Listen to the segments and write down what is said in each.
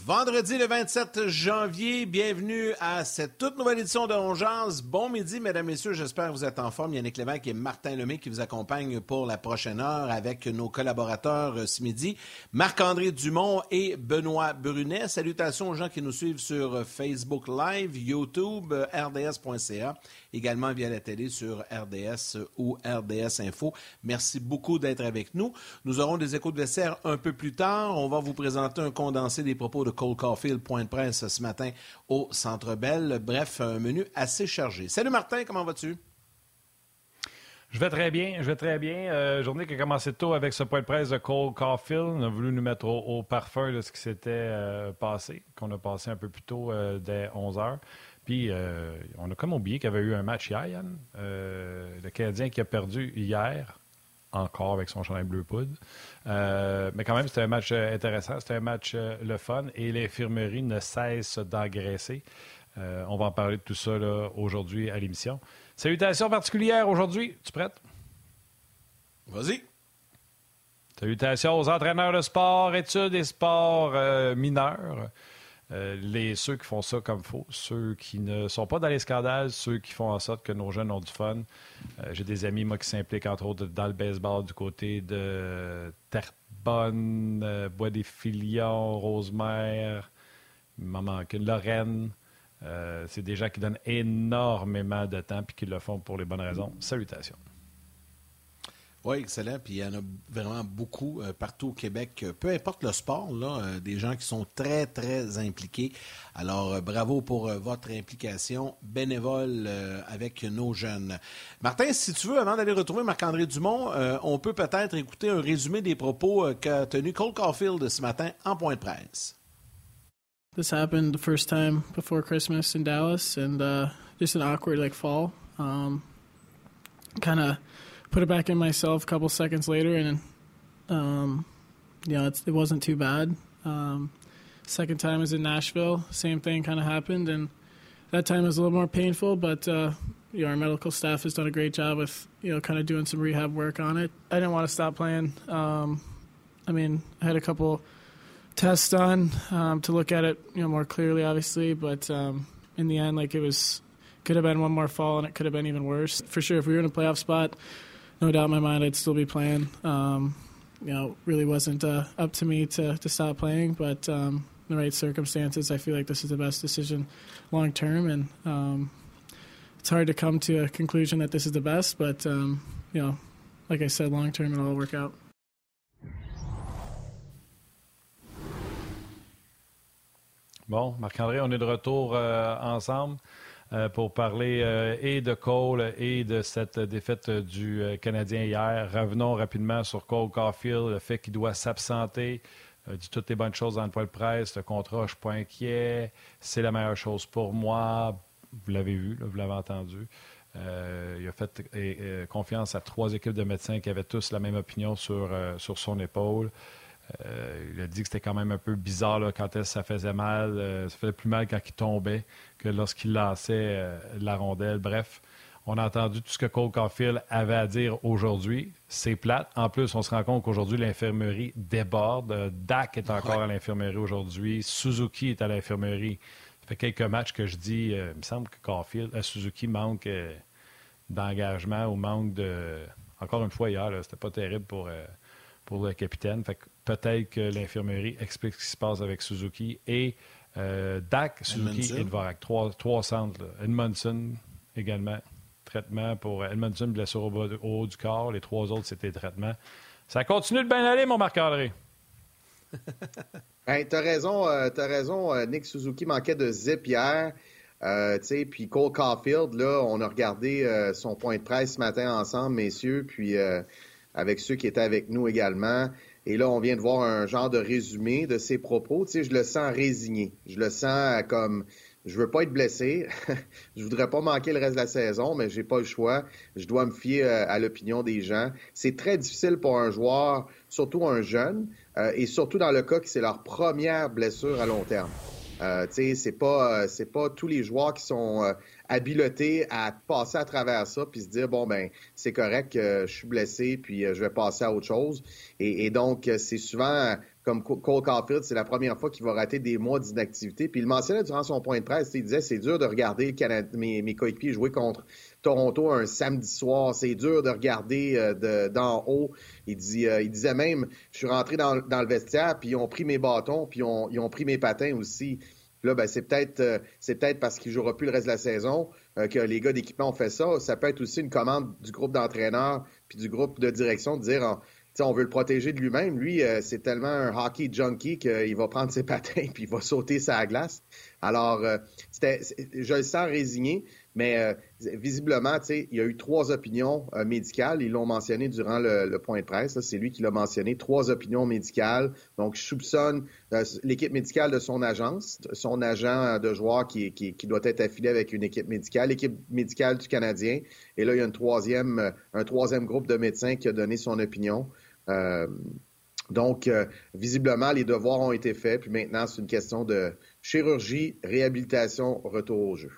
Vendredi le 27 janvier, bienvenue à cette toute nouvelle édition de On Jase. Bon midi, mesdames, messieurs, j'espère que vous êtes en forme. Yannick Lévesque et Martin Lemay qui vous accompagnent pour la prochaine heure avec nos collaborateurs ce midi, Marc-André Dumont et Benoît Brunet. Salutations aux gens qui nous suivent sur Facebook Live, YouTube, rds.ca, également via la télé sur RDS ou RDS Info. Merci beaucoup d'être avec nous. Nous aurons des échos de vestiaire un peu plus tard. On va vous présenter un condensé des propos de Cole Caulfield, point de presse ce matin au Centre Bell. Bref, un menu assez chargé. Salut Martin, comment vas-tu? Je vais très bien. Journée qui a commencé tôt avec ce point de presse de Cole Caulfield. On a voulu nous mettre au parfum de ce qui s'était passé, qu'on a passé un peu plus tôt dès 11h. Puis, on a comme oublié qu'il y avait eu un match hier, Yann. Le Canadien qui a perdu hier, encore avec son chandail bleu poudre. Mais quand même, c'était un match intéressant, c'était un match le fun et l'infirmerie ne cesse d'engraisser. On va en parler de tout ça là, aujourd'hui à l'émission. Salutations particulières aujourd'hui. Tu prête? Vas-y. Salutations aux entraîneurs de sport, études et sports mineurs. Ceux qui font ça comme il faut, ceux qui ne sont pas dans les scandales, ceux qui font en sorte que nos jeunes ont du fun. J'ai des amis, moi, qui s'impliquent, entre autres, dans le baseball du côté de Terrebonne, Bois-des-Filions, Rosemère, il m'en manque une, Lorraine. C'est des gens qui donnent énormément de temps et qui le font pour les bonnes raisons. Salutations. Oui, excellent. Puis il y en a vraiment beaucoup partout au Québec. Peu importe le sport, là, des gens qui sont très, très impliqués. Alors, bravo pour votre implication bénévole avec nos jeunes. Martin, si tu veux, avant d'aller retrouver Marc-André Dumont, on peut peut-être écouter un résumé des propos qu'a tenu Cole Caulfield ce matin en point de presse. This happened the first time before Christmas in Dallas, and just an awkward fall. Kind of put it back in myself a couple seconds later, and it wasn't too bad. Second time was in Nashville, same thing kind of happened, and that time was a little more painful, but our medical staff has done a great job with kind of doing some rehab work on it. I didn't want to stop playing. I had a couple tests done to look at it more clearly, obviously, but in the end, could have been one more fall, and it could have been even worse. For sure, if we were in a playoff spot, no doubt in my mind I'd still be playing. Really wasn't up to me to stop playing, but in the right circumstances, I feel like this is the best decision long term, and it's hard to come to a conclusion that this is the best, but like I said, long term it'll all work out. Bon, Marc-André, on est de retour ensemble pour parler et de Cole et de cette défaite du Canadien hier. Revenons rapidement sur Cole Caulfield, le fait qu'il doit s'absenter, dit toutes les bonnes choses dans le point de presse. Le contrat, je ne suis pas inquiet. C'est la meilleure chose pour moi. Vous l'avez vu, là, vous l'avez entendu. Il a fait confiance à 3 équipes de médecins qui avaient tous la même opinion sur son épaule. Il a dit que c'était quand même un peu bizarre là, quand ça faisait mal. Ça faisait plus mal quand il tombait que lorsqu'il lançait la rondelle. Bref, on a entendu tout ce que Cole Caulfield avait à dire aujourd'hui. C'est plate. En plus, on se rend compte qu'aujourd'hui, l'infirmerie déborde. Dak est encore à l'infirmerie aujourd'hui. Suzuki est à l'infirmerie. Ça fait quelques matchs que je dis, il me semble que Suzuki manque d'engagement ou manque de... Encore une fois, hier, là, c'était pas terrible pour le capitaine. Fait que peut-être que l'infirmerie explique ce qui se passe avec Suzuki. Et Dak, Suzuki et Dvorak. Trois centres. Là. Edmondson également. Traitement pour Edmondson, blessure au haut du corps. Les 3 autres, c'était traitement. Ça continue de bien aller, mon Marc-André. Hey, t'as raison, Nick Suzuki manquait de zip hier. Puis Cole Caulfield, là, on a regardé son point de presse ce matin ensemble, messieurs, puis avec ceux qui étaient avec nous également. Et là, on vient de voir un genre de résumé de ses propos. Je le sens résigné. Je le sens comme... Je veux pas être blessé. Je voudrais pas manquer le reste de la saison, mais j'ai pas le choix. Je dois me fier à l'opinion des gens. C'est très difficile pour un joueur, surtout un jeune, et surtout dans le cas que c'est leur première blessure à long terme. C'est pas tous les joueurs qui sont habilités à passer à travers ça puis se dire bon ben c'est correct, je suis blessé puis je vais passer à autre chose. Et donc c'est souvent comme Cole Caulfield, c'est la première fois qu'il va rater des mois d'inactivité. Puis il mentionnait durant son point de presse, il disait c'est dur de regarder mes coéquipiers jouer contre Toronto un samedi soir. C'est dur de regarder d'en haut. Il disait même, je suis rentré dans le vestiaire, puis ils ont pris mes bâtons, puis ils ont pris mes patins aussi. Là, ben, c'est peut-être parce qu'il ne jouera plus le reste de la saison que les gars d'équipement ont fait ça. Ça peut être aussi une commande du groupe d'entraîneurs puis du groupe de direction de dire on veut le protéger de lui-même. Lui, c'est tellement un hockey junkie qu'il va prendre ses patins puis il va sauter sa glace. Alors, je le sens résigné, mais visiblement, il y a eu 3 opinions médicales. Ils l'ont mentionné durant le point de presse. Là, c'est lui qui l'a mentionné. 3 opinions médicales. Donc, je soupçonne l'équipe médicale de son agence, son agent de joueur qui doit être affilié avec une équipe médicale, l'équipe médicale du Canadien. Et là, il y a un troisième groupe de médecins qui a donné son opinion. Donc, visiblement, les devoirs ont été faits. Puis maintenant, c'est une question de chirurgie, réhabilitation, retour au jeu.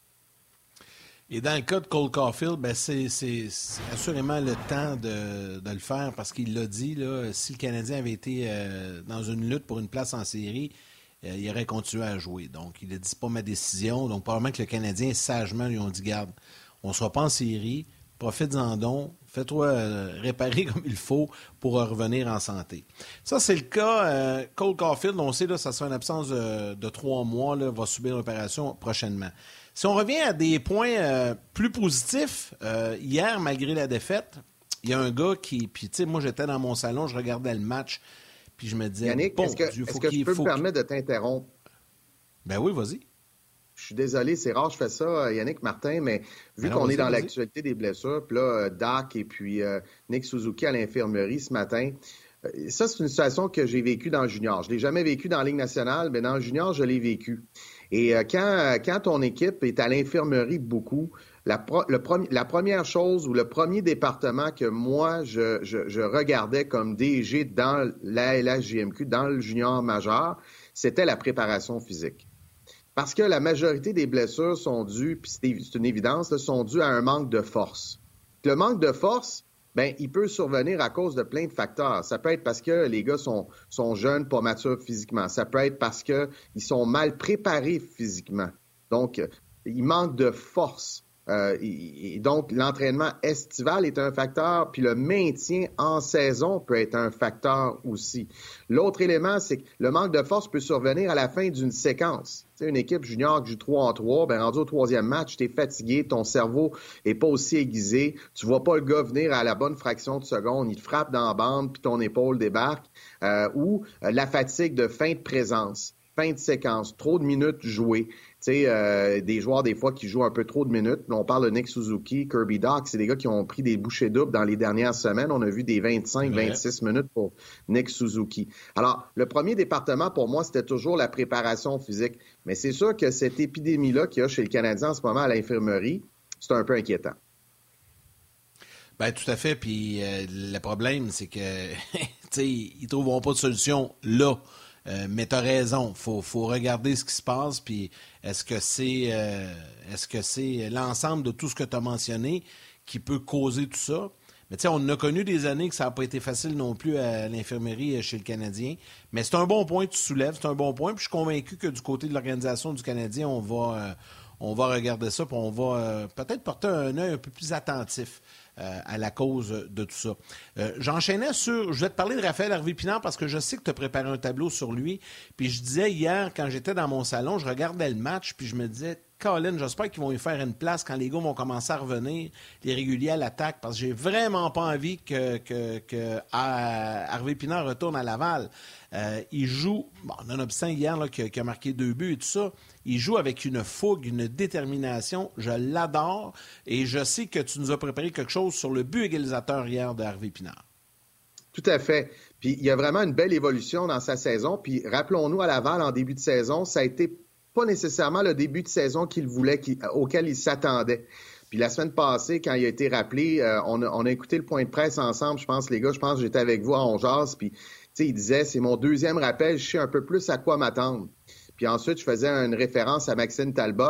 Et dans le cas de Cole Caulfield, ben c'est assurément le temps de le faire parce qu'il l'a dit, là, si le Canadien avait été dans une lutte pour une place en série, il aurait continué à jouer. Donc, il a dit, c'est pas ma décision. Donc, probablement que le Canadien, sagement, lui ont dit, garde, on ne sera pas en série, profite-en donc, fais-toi réparer comme il faut pour revenir en santé. Ça, c'est le cas. Cole Caulfield, on sait, là, ça sera une absence de 3 mois, là, va subir l'opération prochainement. Si on revient à des points plus positifs, hier, malgré la défaite, il y a un gars qui... Puis, tu sais, moi, j'étais dans mon salon, je regardais le match, puis je me disais... Yannick, est-ce que je peux me permettre de t'interrompre? Ben oui, vas-y. Je suis désolé, c'est rare, je fais ça, Yannick Martin, mais vu qu'on est dans l'actualité des blessures, puis là, Dak et puis Nick Suzuki à l'infirmerie ce matin, ça, c'est une situation que j'ai vécue dans le junior. Je ne l'ai jamais vécue dans la Ligue nationale, mais dans le junior, je l'ai vécu. Et quand ton équipe est à l'infirmerie beaucoup, la première chose ou le premier département que moi, je regardais comme DG dans la LHJMQ, dans le junior majeur, c'était la préparation physique. Parce que la majorité des blessures sont dues, puis c'est une évidence, là, sont dues à un manque de force. Le manque de force, ben, il peut survenir à cause de plein de facteurs. Ça peut être parce que les gars sont jeunes, pas matures physiquement. Ça peut être parce qu'ils sont mal préparés physiquement. Donc, il manque de force. Et donc, l'entraînement estival est un facteur, puis le maintien en saison peut être un facteur aussi. L'autre élément, c'est que le manque de force peut survenir à la fin d'une séquence. Tu sais, une équipe junior qui joue 3-3, ben rendu au 3e match, tu es fatigué, ton cerveau est pas aussi aiguisé, tu vois pas le gars venir à la bonne fraction de seconde, il te frappe dans la bande, puis ton épaule débarque, ou la fatigue de fin de présence, fin de séquence, trop de minutes jouées. Tu sais, des joueurs, des fois, qui jouent un peu trop de minutes. On parle de Nick Suzuki, Kirby Dach, c'est des gars qui ont pris des bouchées doubles dans les dernières semaines. On a vu des 25-26 minutes pour Nick Suzuki. Alors, le premier département, pour moi, c'était toujours la préparation physique. Mais c'est sûr que cette épidémie-là qu'il y a chez le Canadien en ce moment à l'infirmerie, c'est un peu inquiétant. Ben tout à fait. Puis le problème, c'est que ils ne trouveront pas de solution là. Mais tu as raison, faut regarder ce qui se passe, puis est-ce que c'est l'ensemble de tout ce que tu as mentionné qui peut causer tout ça? Mais tu sais, on a connu des années que ça n'a pas été facile non plus à l'infirmerie chez le Canadien. Mais c'est un bon point que tu soulèves, c'est un bon point, puis je suis convaincu que du côté de l'organisation du Canadien, on va regarder ça, puis on va peut-être porter un œil un peu plus attentif à la cause de tout ça. J'enchaînais sur... Je vais te parler de Raphaël Harvey-Pinard parce que je sais que tu as préparé un tableau sur lui. Puis je disais hier, quand j'étais dans mon salon, je regardais le match, puis je me disais, Colin, j'espère qu'ils vont y faire une place quand les gars vont commencer à revenir, les réguliers à l'attaque, parce que j'ai vraiment pas envie que Harvey-Pinard retourne à Laval. Il joue, nonobstant hier là, qui a marqué 2 buts et tout ça, il joue avec une fougue, une détermination. Je l'adore et je sais que tu nous as préparé quelque chose sur le but égalisateur hier de Harvey-Pinard. Tout à fait. Puis il y a vraiment une belle évolution dans sa saison. Puis rappelons-nous, à Laval, en début de saison, ça a été pas nécessairement le début de saison qu'il voulait, auquel il s'attendait. Puis la semaine passée, quand il a été rappelé, on a écouté le point de presse ensemble, je pense, les gars, que j'étais avec vous à On Jase, puis il disait, c'est mon 2e rappel, je sais un peu plus à quoi m'attendre. Puis ensuite, je faisais une référence à Maxime Talbot,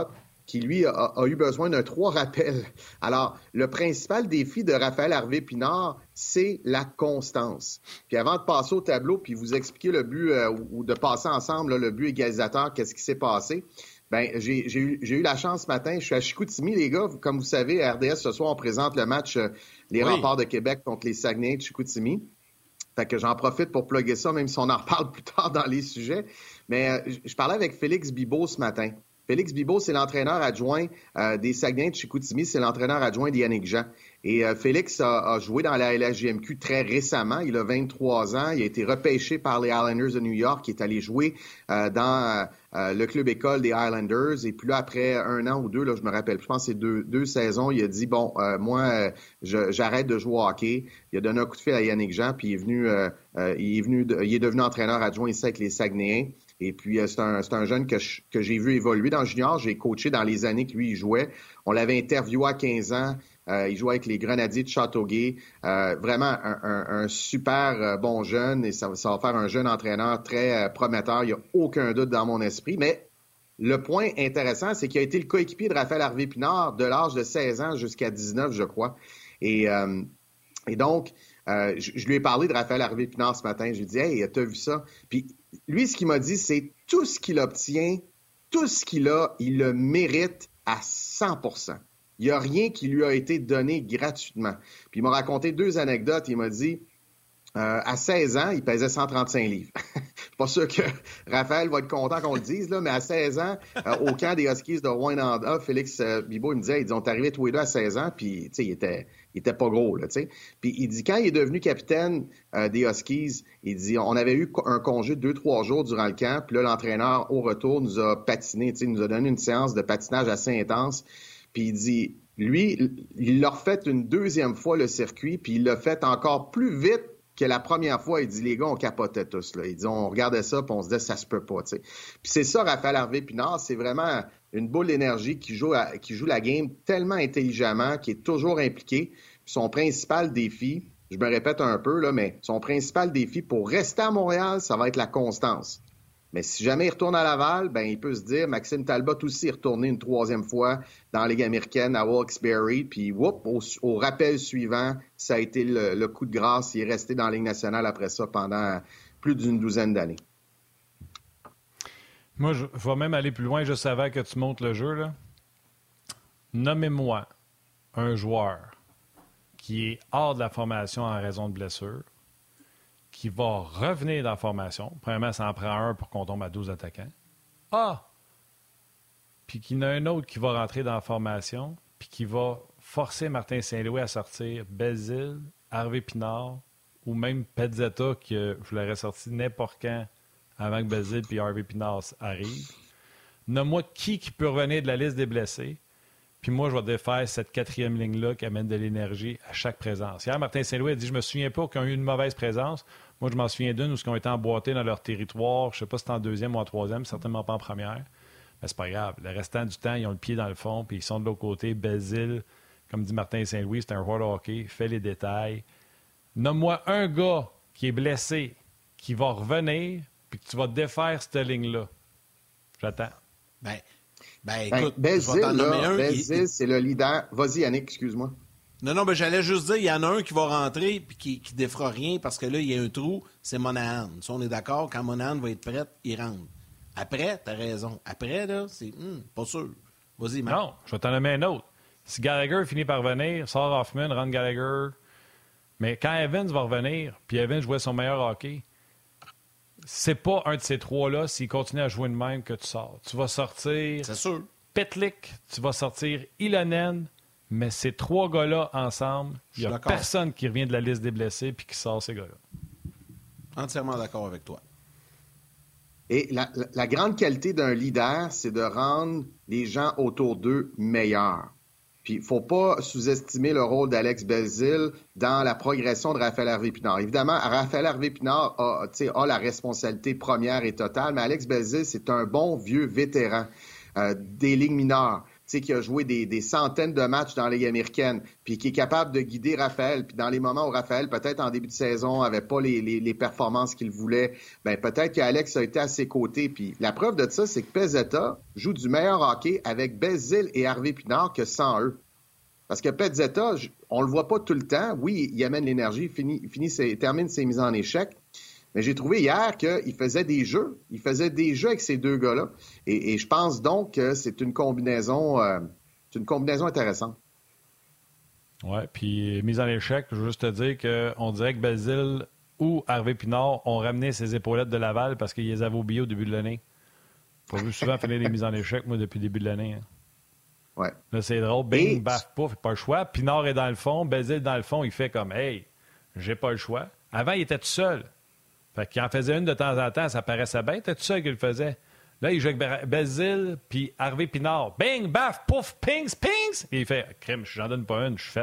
qui, lui, a eu besoin d'un 3 rappels. Alors, le principal défi de Raphaël Harvey-Pinard, c'est la constance. Puis avant de passer au tableau, puis vous expliquer le but, ou de passer ensemble là, le but égalisateur, qu'est-ce qui s'est passé, ben j'ai eu la chance ce matin, je suis à Chicoutimi, les gars. Comme vous savez, à RDS, ce soir, on présente le match les Remparts de Québec contre les Saguenay de Chicoutimi. Fait que j'en profite pour plugger ça, même si on en reparle plus tard dans les sujets. Mais je parlais avec Félix Bibeau ce matin. Félix Bibeau, c'est l'entraîneur adjoint des Saguenay de Chicoutimi, c'est l'entraîneur adjoint d'Yannick Jean. Et Félix a joué dans la LHJMQ très récemment. Il a 23 ans. Il a été repêché par les Islanders de New York. Il est allé jouer dans le club école des Islanders. Et puis là, après 1 an ou 2, là, je me rappelle, je pense que c'est deux saisons, il a dit, bon, moi, j'arrête de jouer au hockey. Il a donné un coup de fil à Yannick Jean, puis il est devenu entraîneur adjoint ici avec les Saguenayens. Et puis, c'est un jeune que j'ai vu évoluer dans le junior. J'ai coaché dans les années que lui, il jouait. On l'avait interviewé à 15 ans. Il jouait avec les Grenadiers de Châteauguay. Vraiment un super bon jeune. Et ça va faire un jeune entraîneur très prometteur. Il n'y a aucun doute dans mon esprit. Mais le point intéressant, c'est qu'il a été le coéquipier de Raphaël Harvey-Pinard de l'âge de 16 ans jusqu'à 19, je crois. Et donc, je lui ai parlé de Raphaël Harvey-Pinard ce matin. Je lui ai dit, « Hey, t'as vu ça? » Puis lui, ce qu'il m'a dit, c'est tout ce qu'il obtient, tout ce qu'il a, il le mérite à 100%. Il n'y a rien qui lui a été donné gratuitement. Puis il m'a raconté 2 anecdotes. Il m'a dit, à 16 ans, il pesait 135 livres. Je suis pas sûr que Raphaël va être content qu'on le dise, là, mais à 16 ans, au camp des Huskies de Rwanda, Félix Bibeau, il me disait, ils ont arrivé tous les deux à 16 ans, puis il était pas gros, là, tu sais. Puis il dit, quand il est devenu capitaine des Huskies, il dit, on avait eu un congé de 2-3 jours durant le camp, puis là, l'entraîneur, au retour, nous a patiné, tu sais, nous a donné une séance de patinage assez intense. Puis il dit, lui, il l'a refait une 2e fois, le circuit, puis il l'a fait encore plus vite que la première fois. Il dit, les gars, on capotait tous, là. Il dit, on regardait ça, puis on se disait, ça se peut pas, tu sais. Puis c'est ça, Raphaël Harvey-Pinard, c'est vraiment une boule d'énergie qui joue la game tellement intelligemment, qui est toujours impliqué. Puis son principal défi, je me répète un peu, là, mais son principal défi pour rester à Montréal, ça va être la constance. Mais si jamais il retourne à Laval, ben il peut se dire, Maxime Talbot aussi est retourné une 3e fois dans la Ligue américaine à Wilkes-Barre, puis au rappel suivant, ça a été le coup de grâce. Il est resté dans la Ligue nationale après ça pendant plus d'une 12aine d'années. Moi, je vais même aller plus loin, juste avant que tu montes le jeu, là. Nommez-moi un joueur qui est hors de la formation en raison de blessure, qui va revenir dans la formation. Premièrement, ça en prend un pour qu'on tombe à 12 attaquants. Puis qu'il y en a un autre qui va rentrer dans la formation, puis qui va forcer Martin Saint-Louis à sortir Belzile, Harvey-Pinard, ou même Pezzetta, que je l'aurais sorti n'importe quand avant que Belzile puis Harvey-Pinard arrivent. Nomme-moi qui peut revenir de la liste des blessés. Puis moi, je vais défaire cette 4e ligne-là qui amène de l'énergie à chaque présence. Hier, Martin Saint-Louis a dit, je me souviens pas qu'ils ont eu une mauvaise présence. Moi, je m'en souviens d'une où ils ont été emboîtés dans leur territoire. Je sais pas si c'était en 2e ou en 3e, certainement pas en première. Mais c'est pas grave. Le restant du temps, ils ont le pied dans le fond, puis ils sont de l'autre côté. Belzile, comme dit Martin Saint-Louis, c'est un joueur de hockey, fait les détails. Nomme-moi un gars qui est blessé, qui va revenir, puis que tu vas défaire cette ligne-là. J'attends. Écoute, Belzile, je vais t'en nommer un. Belzile, c'est le leader. Vas-y, Yannick, excuse-moi. Non, j'allais juste dire, il y en a un qui va rentrer puis qui défera rien parce que là, il y a un trou, c'est Monahan. Si on est d'accord, quand Monahan va être prête, il rentre. Après, t'as raison. Après, là, c'est pas sûr. Vas-y, Marc. Non, je vais t'en nommer un autre. Si Gallagher finit par revenir, sort Hoffman, rentre Gallagher. Mais quand Evans va revenir, puis Evans jouait son meilleur hockey, c'est pas un de ces 3-là, s'il continue à jouer de même, que tu sors. Tu vas sortir... C'est sûr. Petlik, tu vas sortir Ilonen, mais ces 3 gars-là ensemble, il n'y a personne qui revient de la liste des blessés puis qui sort ces gars-là. Entièrement d'accord avec toi. Et la grande qualité d'un leader, c'est de rendre les gens autour d'eux meilleurs. Puis il ne faut pas sous-estimer le rôle d'Alex Belzile dans la progression de Raphaël Harvey-Pinard. Évidemment, Raphaël Harvey-Pinard a la responsabilité première et totale, mais Alex Belzile, c'est un bon vieux vétéran des ligues mineures. qui a joué des centaines de matchs dans la Ligue américaine, puis qui est capable de guider Raphaël, puis dans les moments où Raphaël, peut-être en début de saison, avait pas les performances qu'il voulait, ben peut-être qu'Alex a été à ses côtés. Puis la preuve de ça, c'est que Pezzetta joue du meilleur hockey avec Belzile et Harvey Pinard que sans eux. Parce que Pezzetta, on le voit pas tout le temps. Oui, il amène l'énergie, il termine ses mises en échec. Mais j'ai trouvé hier qu'il faisait des jeux. Il faisait des jeux avec ces deux gars-là. Et je pense donc que c'est une combinaison intéressante. Oui, puis mise en échec, je veux juste te dire qu'on dirait que Belzile ou Harvey Pinard ont ramené ses épaulettes de Laval parce qu'ils les avaient oubliées au début de l'année. J'ai pas vu souvent finir les mises en échec, moi, depuis le début de l'année. Hein. Ouais. Là, c'est drôle. Bing, baf, pouf, pas le choix. Pinard est dans le fond. Belzile dans le fond, il fait comme « Hey, j'ai pas le choix ». Avant, il était tout seul. Fait qu'il en faisait une de temps en temps, ça paraissait bien. C'était tout seul qu'il le faisait. Là, il joue avec Belzile puis Harvey Pinard. Bing, baf, pouf, pings, pings. Et il fait « Crime, j'en donne pas une, je suis fait. »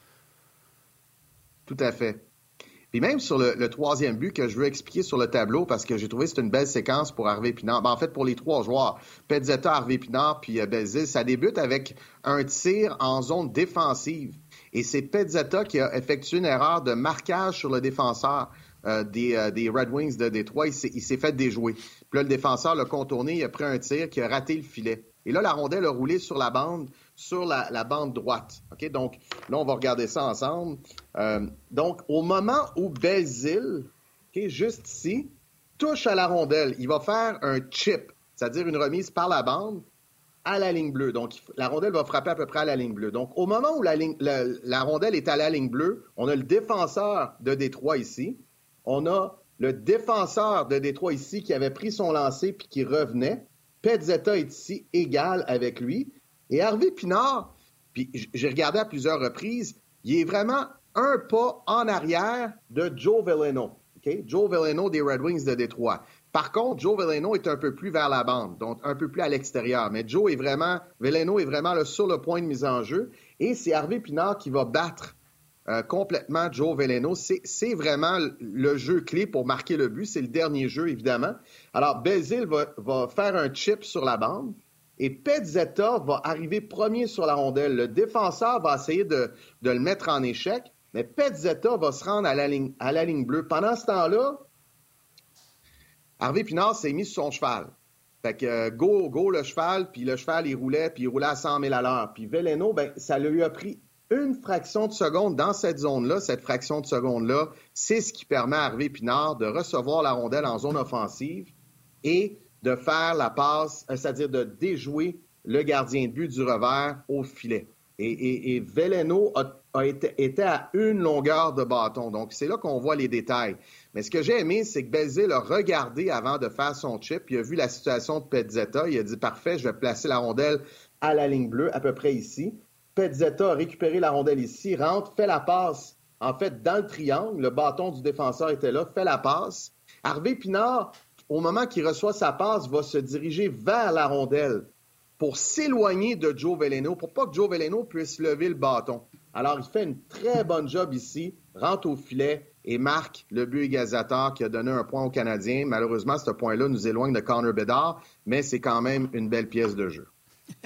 Tout à fait. Puis même sur le troisième but que je veux expliquer sur le tableau, parce que j'ai trouvé que c'est une belle séquence pour Harvey Pinard. Ben, en fait, pour les trois joueurs, Pezzetta, Harvey Pinard puis Belzile, ça débute avec un tir en zone défensive. Et c'est Pezzetta qui a effectué une erreur de marquage sur le défenseur des Red Wings de Détroit. Il s'est fait déjouer. Puis là, le défenseur l'a contourné, il a pris un tir qui a raté le filet. Et là, la rondelle a roulé sur la bande, sur la bande droite. OK? Donc, là, on va regarder ça ensemble. Donc, au moment où Belzile, juste ici, touche à la rondelle, il va faire un chip, c'est-à-dire une remise par la bande à la ligne bleue. Donc, la rondelle va frapper à peu près à la ligne bleue. Donc, au moment où la rondelle est à la ligne bleue, on a le défenseur de Détroit ici. On a le défenseur de Détroit ici qui avait pris son lancer puis qui revenait. Pezzetta est ici égal avec lui. Et Harvey Pinard, puis j'ai regardé à plusieurs reprises, il est vraiment un pas en arrière de Joe Veleno. Okay? Joe Veleno des Red Wings de Détroit. Par contre, Joe Veleno est un peu plus vers la bande, donc un peu plus à l'extérieur. Mais Veleno est vraiment là, sur le point de mise en jeu. Et c'est Harvey Pinard qui va battre complètement Joe Veleno. C'est vraiment le jeu clé pour marquer le but. C'est le dernier jeu, évidemment. Alors, Belzile va faire un chip sur la bande et Pezzetta va arriver premier sur la rondelle. Le défenseur va essayer de le mettre en échec, mais Pezzetta va se rendre à la ligne bleue. Pendant ce temps-là, Harvey Pinard s'est mis sur son cheval. Fait que go le cheval, puis le cheval, il roulait à 100 000 à l'heure. Puis Veleno, ça lui a pris une fraction de seconde dans cette zone-là. Cette fraction de seconde-là, c'est ce qui permet à Harvey Pinard de recevoir la rondelle en zone offensive et de faire la passe, c'est-à-dire de déjouer le gardien de but du revers au filet. Et Veleno était à une longueur de bâton. Donc, c'est là qu'on voit les détails. Mais ce que j'ai aimé, c'est que Belzile a regardé avant de faire son chip. Il a vu la situation de Pezzetta. Il a dit, parfait, je vais placer la rondelle à la ligne bleue, à peu près ici. Pezzetta a récupéré la rondelle ici, rentre, fait la passe, en fait, dans le triangle. Le bâton du défenseur était là, fait la passe. Harvey Pinard, au moment qu'il reçoit sa passe, va se diriger vers la rondelle pour s'éloigner de Joe Veleno, pour pas que Joe Veleno puisse lever le bâton. Alors, il fait une très bonne job ici, rentre au filet et marque le but égalisateur qui a donné un point aux Canadiens. Malheureusement, ce point-là nous éloigne de Connor Bedard, mais c'est quand même une belle pièce de jeu.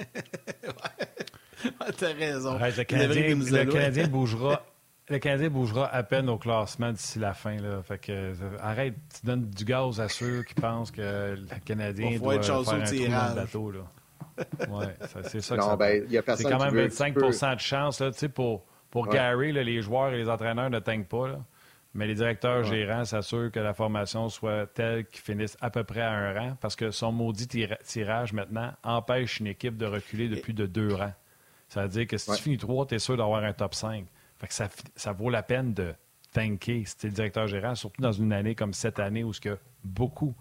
T'as raison. Arrête, le Canadien bougera. Le Canadien bougera à peine au classement d'ici la fin. Là. Fait que, arrête, tu donnes du gaz à ceux qui pensent que le Canadien doit faire un trou dans le bateau. Là. Ouais, c'est ça que non, c'est quand même 25 de chance là, pour ouais. Gary, là, les joueurs et les entraîneurs ne teignent pas. Là. Mais les directeurs gérants s'assurent que la formation soit telle qu'ils finissent à peu près à un rang parce que son maudit tirage maintenant empêche une équipe de reculer de plus de 2 rangs. Ça veut dire que si tu finis 3, tu es sûr d'avoir un top 5. Fait que ça vaut la peine de tanker si tu es le directeur gérant, surtout dans une année comme cette année où il y a beaucoup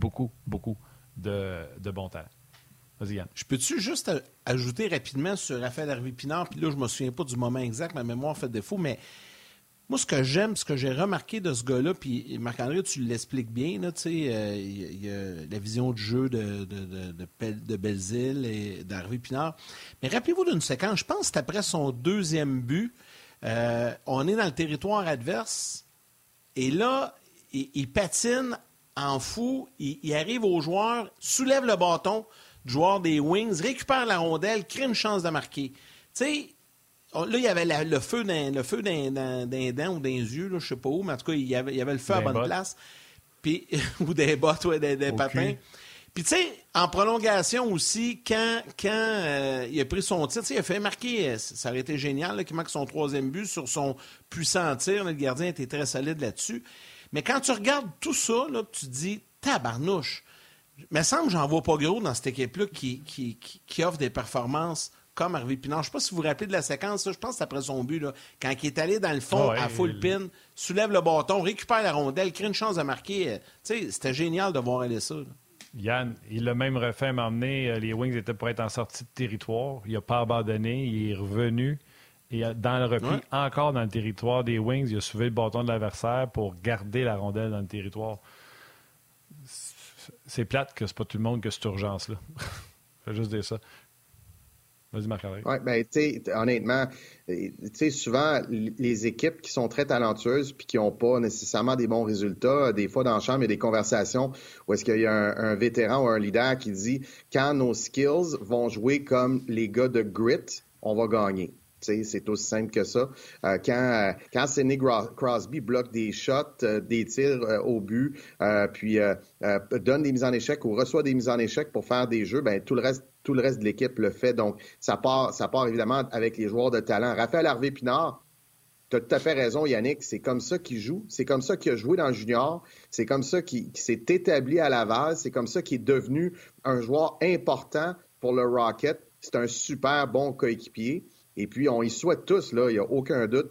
de bon talent. Vas-y, Yann. Je peux-tu juste ajouter rapidement sur Raphaël Harvey Pinard, puis là, je me souviens pas du moment exact, ma mémoire fait défaut, mais moi, ce que j'aime, ce que j'ai remarqué de ce gars-là, puis Marc-André, tu l'expliques bien, là, tu sais, il y a la vision du jeu de Belzile et d'Harvey Pinard. Mais rappelez-vous d'une séquence, je pense que c'est après son 2e but, on est dans le territoire adverse, et là, il patine en fou, il arrive aux joueurs, soulève le bâton, joueur des Wings, récupère la rondelle, crée une chance de marquer. Tu sais, là, il y avait le feu dans les dents ou dans les yeux, je ne sais pas où, mais en tout cas, il y avait le feu à bonne place. Puis, ou des bottes, des patins. Puis, tu sais, en prolongation aussi, quand il a pris son tir, il a fait marquer, ça aurait été génial, qu'il marque son 3e but sur son puissant tir. Là, le gardien était très solide là-dessus. Mais quand tu regardes tout ça, là, tu te dis, tabarnouche. Il me semble que j'en vois pas gros dans cette équipe-là qui offre des performances comme Harvey Pinard. Je ne sais pas si vous vous rappelez de la séquence, ça, je pense que c'est après son but, là, quand il est allé dans le fond à full pin, soulève le bâton, récupère la rondelle, crée une chance de marquer. C'était génial de voir aller ça. Là. Yann, il l'a même refait à m'emmener. Les Wings étaient pour être en sortie de territoire. Il n'a pas abandonné. Il est revenu. Et dans le repli, encore dans le territoire des Wings, il a soulevé le bâton de l'adversaire pour garder la rondelle dans le territoire. C'est plate que c'est pas tout le monde qui a cette urgence-là. Je vais juste dire ça. Vas-y, Marc-André. Oui, bien, tu sais, honnêtement, tu sais, souvent, les équipes qui sont très talentueuses puis qui n'ont pas nécessairement des bons résultats, des fois dans la chambre, il y a des conversations où est-ce qu'il y a un vétéran ou un leader qui dit « Quand nos skills vont jouer comme les gars de grit, on va gagner. » C'est aussi simple que ça. Quand Sidney Crosby bloque des shots, des tirs au but, puis donne des mises en échec ou reçoit des mises en échec pour faire des jeux, ben tout le reste de l'équipe le fait. Donc, ça part évidemment avec les joueurs de talent. Raphaël Harvey-Pinard, tu as tout à fait raison, Yannick. C'est comme ça qu'il joue. C'est comme ça qu'il a joué dans le junior. C'est comme ça qu'il s'est établi à Laval. C'est comme ça qu'il est devenu un joueur important pour le Rocket. C'est un super bon coéquipier. Et puis, on y souhaite tous, là, il n'y a aucun doute,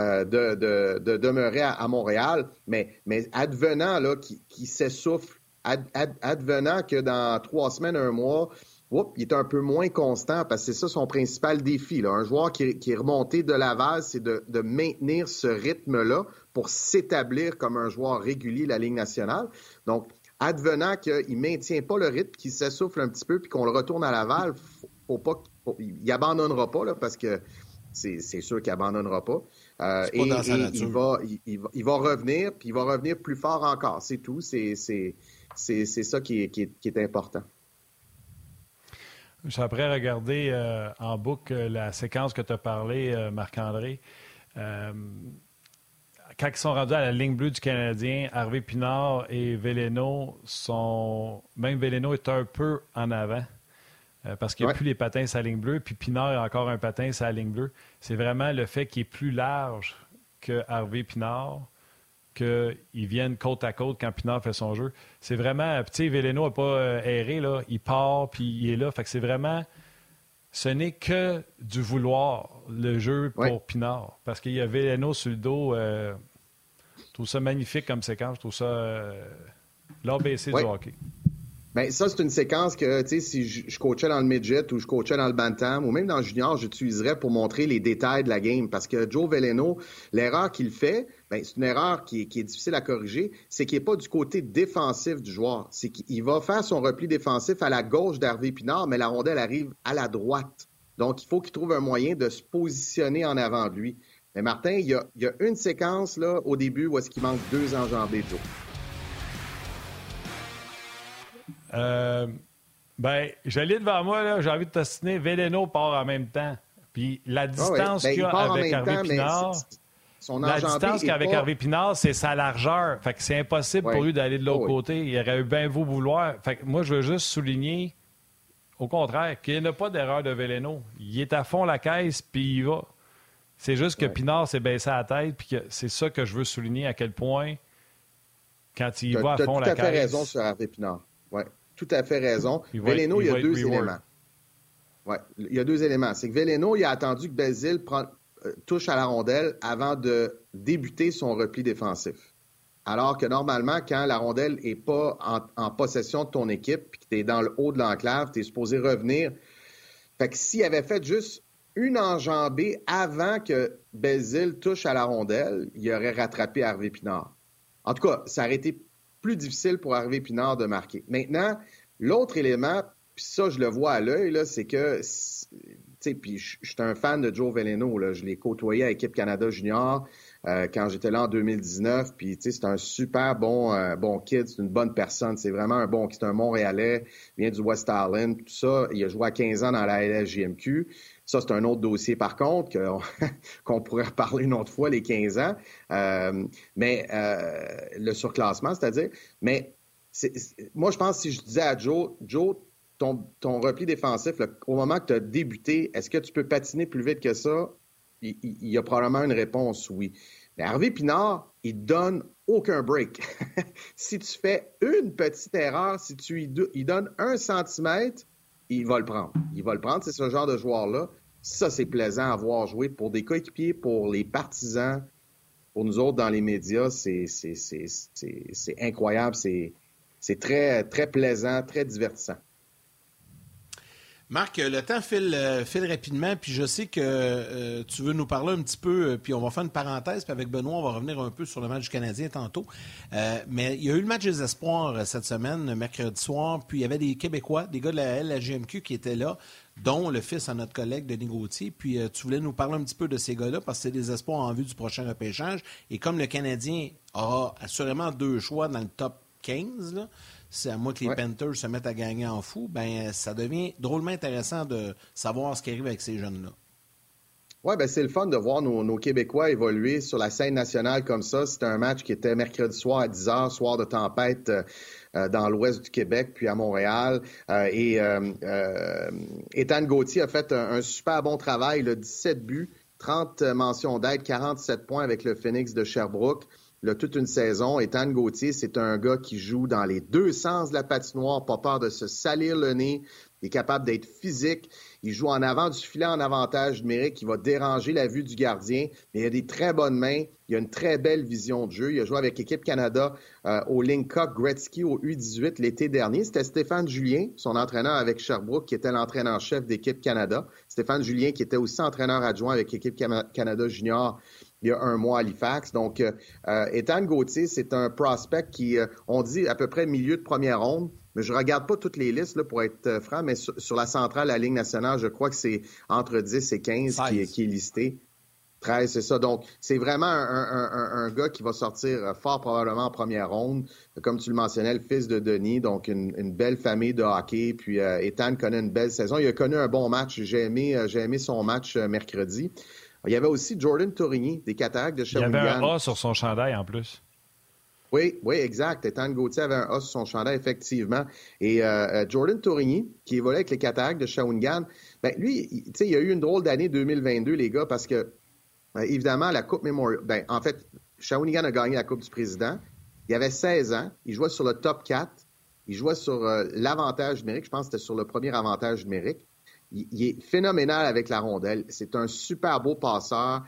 de demeurer à Montréal. Mais advenant là, qu'il s'essouffle, advenant que dans 3 semaines, 1 mois, il est un peu moins constant parce que c'est ça son principal défi. Là. Un joueur qui est remonté de Laval, c'est de maintenir ce rythme-là pour s'établir comme un joueur régulier de la Ligue nationale. Donc, advenant qu'il ne maintient pas le rythme, qu'il s'essouffle un petit peu puis qu'on le retourne à Laval, il n'abandonnera pas là, parce que c'est sûr qu'il n'abandonnera pas. C'est pas dans sa nature. Il va revenir, puis il va revenir plus fort encore. C'est tout. C'est ça qui est important. Je suis après regarder en boucle la séquence que tu as parlé, Marc-André. Quand ils sont rendus à la ligne bleue du Canadien, Harvey Pinard et Veleno même Veleno est un peu en avant. Parce qu'il n'y a plus les patins sur la ligne bleue, puis Pinard a encore un patin sur la ligne bleue. C'est vraiment le fait qu'il est plus large que Harvey Pinard, qu'ils viennent côte à côte quand Pinard fait son jeu. C'est vraiment... Tu sais, Veleno n'a pas erré, là. Il part, puis il est là. Fait que c'est vraiment... Ce n'est que du vouloir, le jeu pour Pinard. Parce qu'il y a Veleno sur le dos. Je trouve ça magnifique comme séquence. Je trouve ça l'ABC du hockey. Bien, ça, c'est une séquence que, tu sais, si je coachais dans le midget ou je coachais dans le bantam ou même dans le junior, j'utiliserais pour montrer les détails de la game. Parce que Joe Veleno, l'erreur qu'il fait, bien, c'est une erreur qui est difficile à corriger, c'est qu'il n'est pas du côté défensif du joueur. C'est qu'il va faire son repli défensif à la gauche d'Harvey Pinard, mais la rondelle arrive à la droite. Donc, il faut qu'il trouve un moyen de se positionner en avant de lui. Mais Martin, il y a une séquence là au début où est-ce qu'il manque 2 enjambées, Joe. Je lis devant moi, là, j'ai envie de t'ostiner. Veleno part en même temps. Puis la distance qu'il y a avec Harvey Pinard, Harvey Pinard, c'est sa largeur. Fait que c'est impossible pour lui d'aller de l'autre côté. Il aurait eu bien beau vouloir. Fait que moi, je veux juste souligner, au contraire, qu'il n'y a pas d'erreur de Veleno. Il est à fond la caisse, puis il va. C'est juste que Pinard s'est baissé la tête, puis que c'est ça que je veux souligner, à quel point, quand il va à fond la caisse... Tu as tout à fait raison sur Harvey Pinard. Oui, tout à fait raison. Veleno, il y a 2 éléments. Oui, il y a 2 éléments. C'est que Veleno, il a attendu que Belzile touche à la rondelle avant de débuter son repli défensif. Alors que normalement, quand la rondelle n'est pas en possession de ton équipe puis que tu es dans le haut de l'enclave, tu es supposé revenir. Fait que s'il avait fait juste une enjambée avant que Belzile touche à la rondelle, il aurait rattrapé Harvey Pinard. En tout cas, ça aurait été plus difficile pour Harvey Pinard de marquer. Maintenant, l'autre élément, puis ça, je le vois à l'œil, là, c'est que, tu sais, puis je suis un fan de Joe Veleno, là, je l'ai côtoyé à Équipe Canada Junior, quand j'étais là en 2019. Puis, c'est un super bon kid, c'est une bonne personne. C'est vraiment c'est un Montréalais, il vient du West Island, tout ça. Il a joué à 15 ans dans la LHJMQ. Ça, c'est un autre dossier, par contre, qu'on pourrait reparler une autre fois, les 15 ans. Mais le surclassement, c'est-à-dire. Mais moi, je pense que si je disais à Joe, ton repli défensif, là, au moment que tu as débuté, est-ce que tu peux patiner plus vite que ça? Il y a probablement une réponse oui. Mais Harvey Pinard, il donne aucun break. Si tu fais une petite erreur, si tu il donne 1 centimètre, il va le prendre. Il va le prendre, c'est ce genre de joueur-là. Ça, c'est plaisant à voir jouer pour des coéquipiers, pour les partisans, pour nous autres dans les médias. C'est incroyable. C'est très, très plaisant, très divertissant. Marc, le temps file rapidement, puis je sais que tu veux nous parler un petit peu, puis on va faire une parenthèse, puis avec Benoît, on va revenir un peu sur le match du Canadien tantôt. Mais il y a eu le match des espoirs cette semaine, mercredi soir, puis il y avait des Québécois, des gars de la LHJMQ qui étaient là, dont le fils à notre collègue Denis Gauthier. Puis tu voulais nous parler un petit peu de ces gars-là, parce que c'est des espoirs en vue du prochain repêchage. Et comme le Canadien aura assurément 2 choix dans le top 15, là, c'est à moi que les Panthers se mettent à gagner en fou, ben ça devient drôlement intéressant de savoir ce qui arrive avec ces jeunes-là. Oui, ben c'est le fun de voir nos Québécois évoluer sur la scène nationale comme ça. C'était un match qui était mercredi soir à 10h, soir de tempête dans l'ouest du Québec, puis à Montréal. Étienne Gauthier a fait un super bon travail, là, 17 buts, 30 mentions d'aide, 47 points avec le Phoenix de Sherbrooke. Là, toute une saison. Étienne Gauthier, c'est un gars qui joue dans les 2 sens de la patinoire, pas peur de se salir le nez. Il est capable d'être physique. Il joue en avant du filet en avantage numérique. Il va déranger la vue du gardien. Mais il a des très bonnes mains. Il a une très belle vision de jeu. Il a joué avec l'équipe Canada au Lincock Gretzky au U18 l'été dernier. C'était Stéphane Julien, son entraîneur avec Sherbrooke, qui était l'entraîneur-chef d'équipe Canada. Stéphane Julien, qui était aussi entraîneur adjoint avec l'équipe Canada Junior il y a 1 mois à Halifax. Donc, Étienne Gauthier, c'est un prospect qui, on dit à peu près milieu de première ronde, mais je regarde pas toutes les listes là, pour être franc, mais sur la centrale, la Ligue nationale, je crois que c'est entre 10 et 15 qui est listé. 13, c'est ça. Donc, c'est vraiment un gars qui va sortir fort probablement en première ronde. Comme tu le mentionnais, le fils de Denis, donc une belle famille de hockey. Puis, Étienne connaît une belle saison. Il a connu un bon match. J'ai aimé son match mercredi. Il y avait aussi Jordan Torigny, des Cataractes de Shawinigan. Il y avait un A sur son chandail en plus. Oui, exact. Étienne Gauthier avait un A sur son chandail, effectivement. Et Jordan Torigny, qui évolue avec les Cataractes de Shawinigan, ben lui, il a eu une drôle d'année 2022, les gars, parce que, évidemment, la Coupe Memorial... Ben, en fait, Shawinigan a gagné la Coupe du Président. Il avait 16 ans. Il jouait sur le top 4. Il jouait sur l'avantage numérique. Je pense que c'était sur le premier avantage numérique. Il est phénoménal avec la rondelle. C'est un super beau passeur.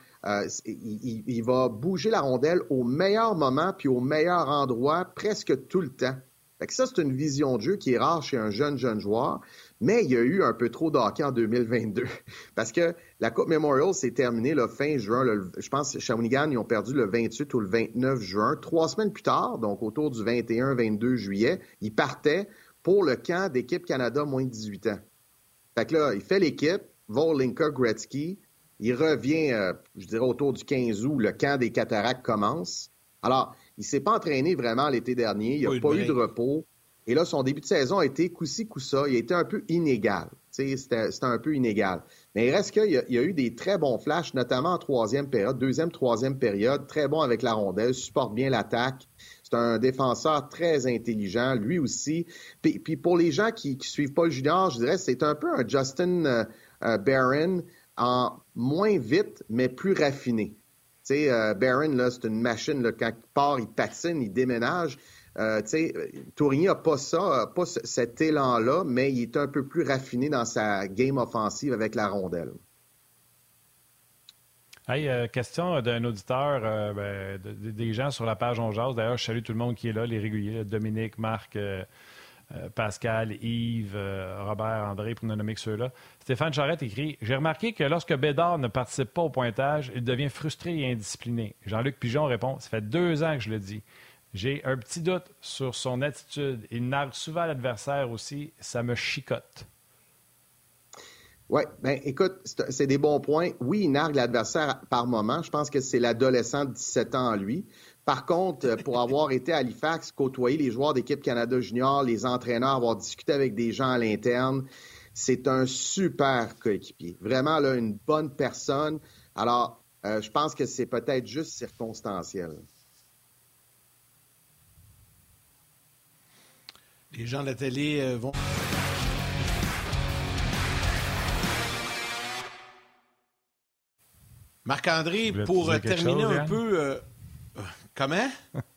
Il va bouger la rondelle au meilleur moment puis au meilleur endroit presque tout le temps. Fait que ça, c'est une vision de jeu qui est rare chez un jeune joueur. Mais il y a eu un peu trop de hockey en 2022. Parce que la Coupe Memorial s'est terminée le fin juin. Je pense que Shawinigan, ils ont perdu le 28 ou le 29 juin. 3 semaines plus tard, donc autour du 21-22 juillet, ils partaient pour le camp d'équipe Canada moins de 18 ans. Fait que là, il fait l'équipe, va au Lincock Gretzky, il revient, je dirais, autour du 15 août, le camp des Cataractes commence. Alors, il ne s'est pas entraîné vraiment l'été dernier, il n'a pas eu de repos. Et là, son début de saison a été coup-ci, coup-ça, il a été un peu inégal. C'était un peu inégal. Mais il reste qu'il y a eu des très bons flashs, notamment en troisième période, deuxième, troisième période, très bon avec la rondelle, supporte bien l'attaque. C'est un défenseur très intelligent, lui aussi. Puis pour les gens qui ne suivent pas le junior, je dirais c'est un peu un Justin Barron en moins vite, mais plus raffiné. Tu sais, Barron, là, c'est une machine, là, quand il part, il patine, il déménage. Tourigny n'a pas ça, pas cet élan-là, mais il est un peu plus raffiné dans sa game offensive avec la rondelle. Hey, question d'un auditeur, des gens sur la page On Jase. D'ailleurs, je salue tout le monde qui est là, les réguliers, Dominique, Marc, Pascal, Yves, Robert, André, pour ne nommer que ceux-là. Stéphane Charette écrit « J'ai remarqué que lorsque Bédard ne participe pas au pointage, il devient frustré et indiscipliné. » Jean-Luc Pigeon répond « Ça fait 2 ans que je le dis. J'ai un petit doute sur son attitude. Il nargue souvent l'adversaire aussi. Ça me chicote. » Oui, bien, écoute, c'est des bons points. Oui, il nargue l'adversaire par moment. Je pense que c'est l'adolescent de 17 ans en lui. Par contre, pour avoir été à Halifax, côtoyer les joueurs d'équipe Canada Junior, les entraîneurs, avoir discuté avec des gens à l'interne, c'est un super coéquipier. Vraiment, là, une bonne personne. Alors, je pense que c'est peut-être juste circonstanciel. Les gens de la télé vont... Marc-André, pour terminer un peu... comment?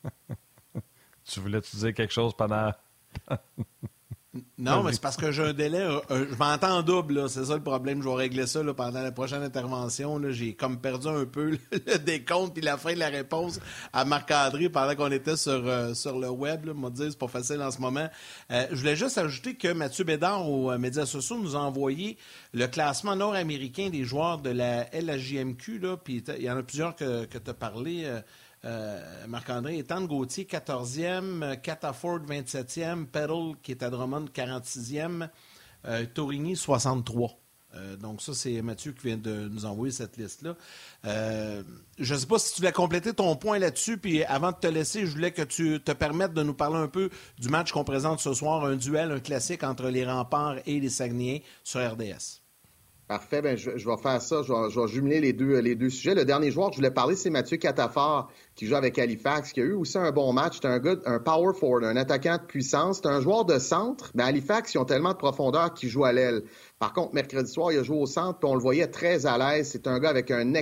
Tu voulais-tu dire quelque chose pendant... Non, mais c'est parce que j'ai un délai. Je m'entends en double, là. C'est ça le problème. Je vais régler ça là, pendant la prochaine intervention. Là. J'ai comme perdu un peu le décompte puis la fin de la réponse à Marc-André pendant qu'on était sur le web. Là. Moi, dire, c'est pas facile en ce moment. Je voulais juste ajouter que Mathieu Bédard aux médias sociaux nous a envoyé le classement nord-américain des joueurs de la LHJMQ. Puis il y en a plusieurs que tu as parlé. Marc-André, Étienne Gauthier, 14e, Cataford, 27e, Peddle, qui est à Drummond, 46e, Torigny, 63. Donc ça, c'est Mathieu qui vient de nous envoyer cette liste-là. Je ne sais pas si tu voulais compléter ton point là-dessus, puis avant de te laisser, je voulais que tu te permettes de nous parler un peu du match qu'on présente ce soir, un duel, un classique entre les Remparts et les Saguenayens sur RDS. Parfait, bien, je vais faire ça. Je vais jumeler les deux sujets. Le dernier joueur que je voulais parler, c'est Mathieu Catafort, qui joue avec Halifax, qui a eu aussi un bon match. C'est un power forward, un attaquant de puissance. C'est un joueur de centre, mais Halifax, ils ont tellement de profondeur qu'ils jouent à l'aile. Par contre, mercredi soir, il a joué au centre, puis on le voyait très à l'aise. C'est un gars avec un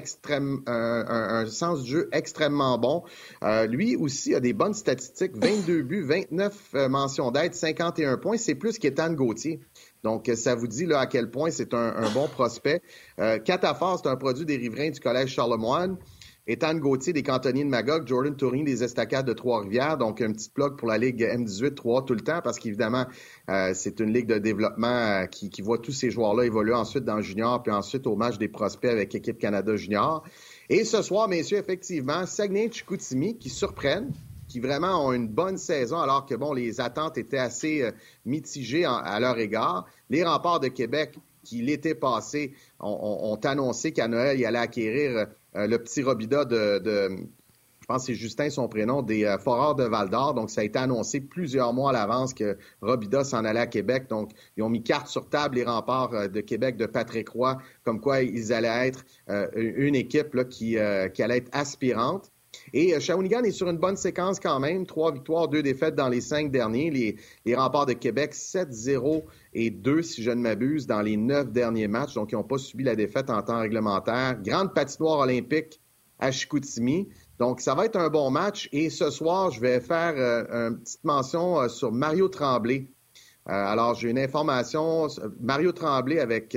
sens du jeu extrêmement bon. Lui aussi a des bonnes statistiques, 22 buts, 29 mentions d'aide, 51 points. C'est plus qu'Étienne Gauthier. Donc, ça vous dit là à quel point c'est un bon prospect. Catafort, c'est un produit des riverains du Collège Charlemagne. Étienne Gauthier des Cantonniers de Magog, Jordan Torigny des Estacades de Trois-Rivières. Donc, un petit plug pour la Ligue M18-3 tout le temps parce qu'évidemment, c'est une ligue de développement qui voit tous ces joueurs-là évoluer ensuite dans le junior puis ensuite au match des prospects avec l'équipe Canada Junior. Et ce soir, messieurs, effectivement, Saguenay-Chicoutimi qui surprennent, qui vraiment ont une bonne saison, alors que, bon, les attentes étaient assez mitigées à leur égard. Les Remparts de Québec, qui l'été passé ont annoncé qu'à Noël, ils allaient acquérir le petit Robida je pense que c'est Justin son prénom, des Foreurs de Val-d'Or. Donc, ça a été annoncé plusieurs mois à l'avance que Robida s'en allait à Québec. Donc, ils ont mis carte sur table, les Remparts de Québec de Patrick Roy, comme quoi ils allaient être une équipe là, qui allait être aspirante. Et Shawinigan est sur une bonne séquence quand même. 3 victoires, 2 défaites dans les 5 derniers. Les Remparts de Québec, 7-0 et 2, si je ne m'abuse, dans les 9 derniers matchs. Donc, ils n'ont pas subi la défaite en temps réglementaire. Grande patinoire olympique à Chicoutimi. Donc, ça va être un bon match. Et ce soir, je vais faire une petite mention sur Mario Tremblay. Alors, j'ai une information. Mario Tremblay avec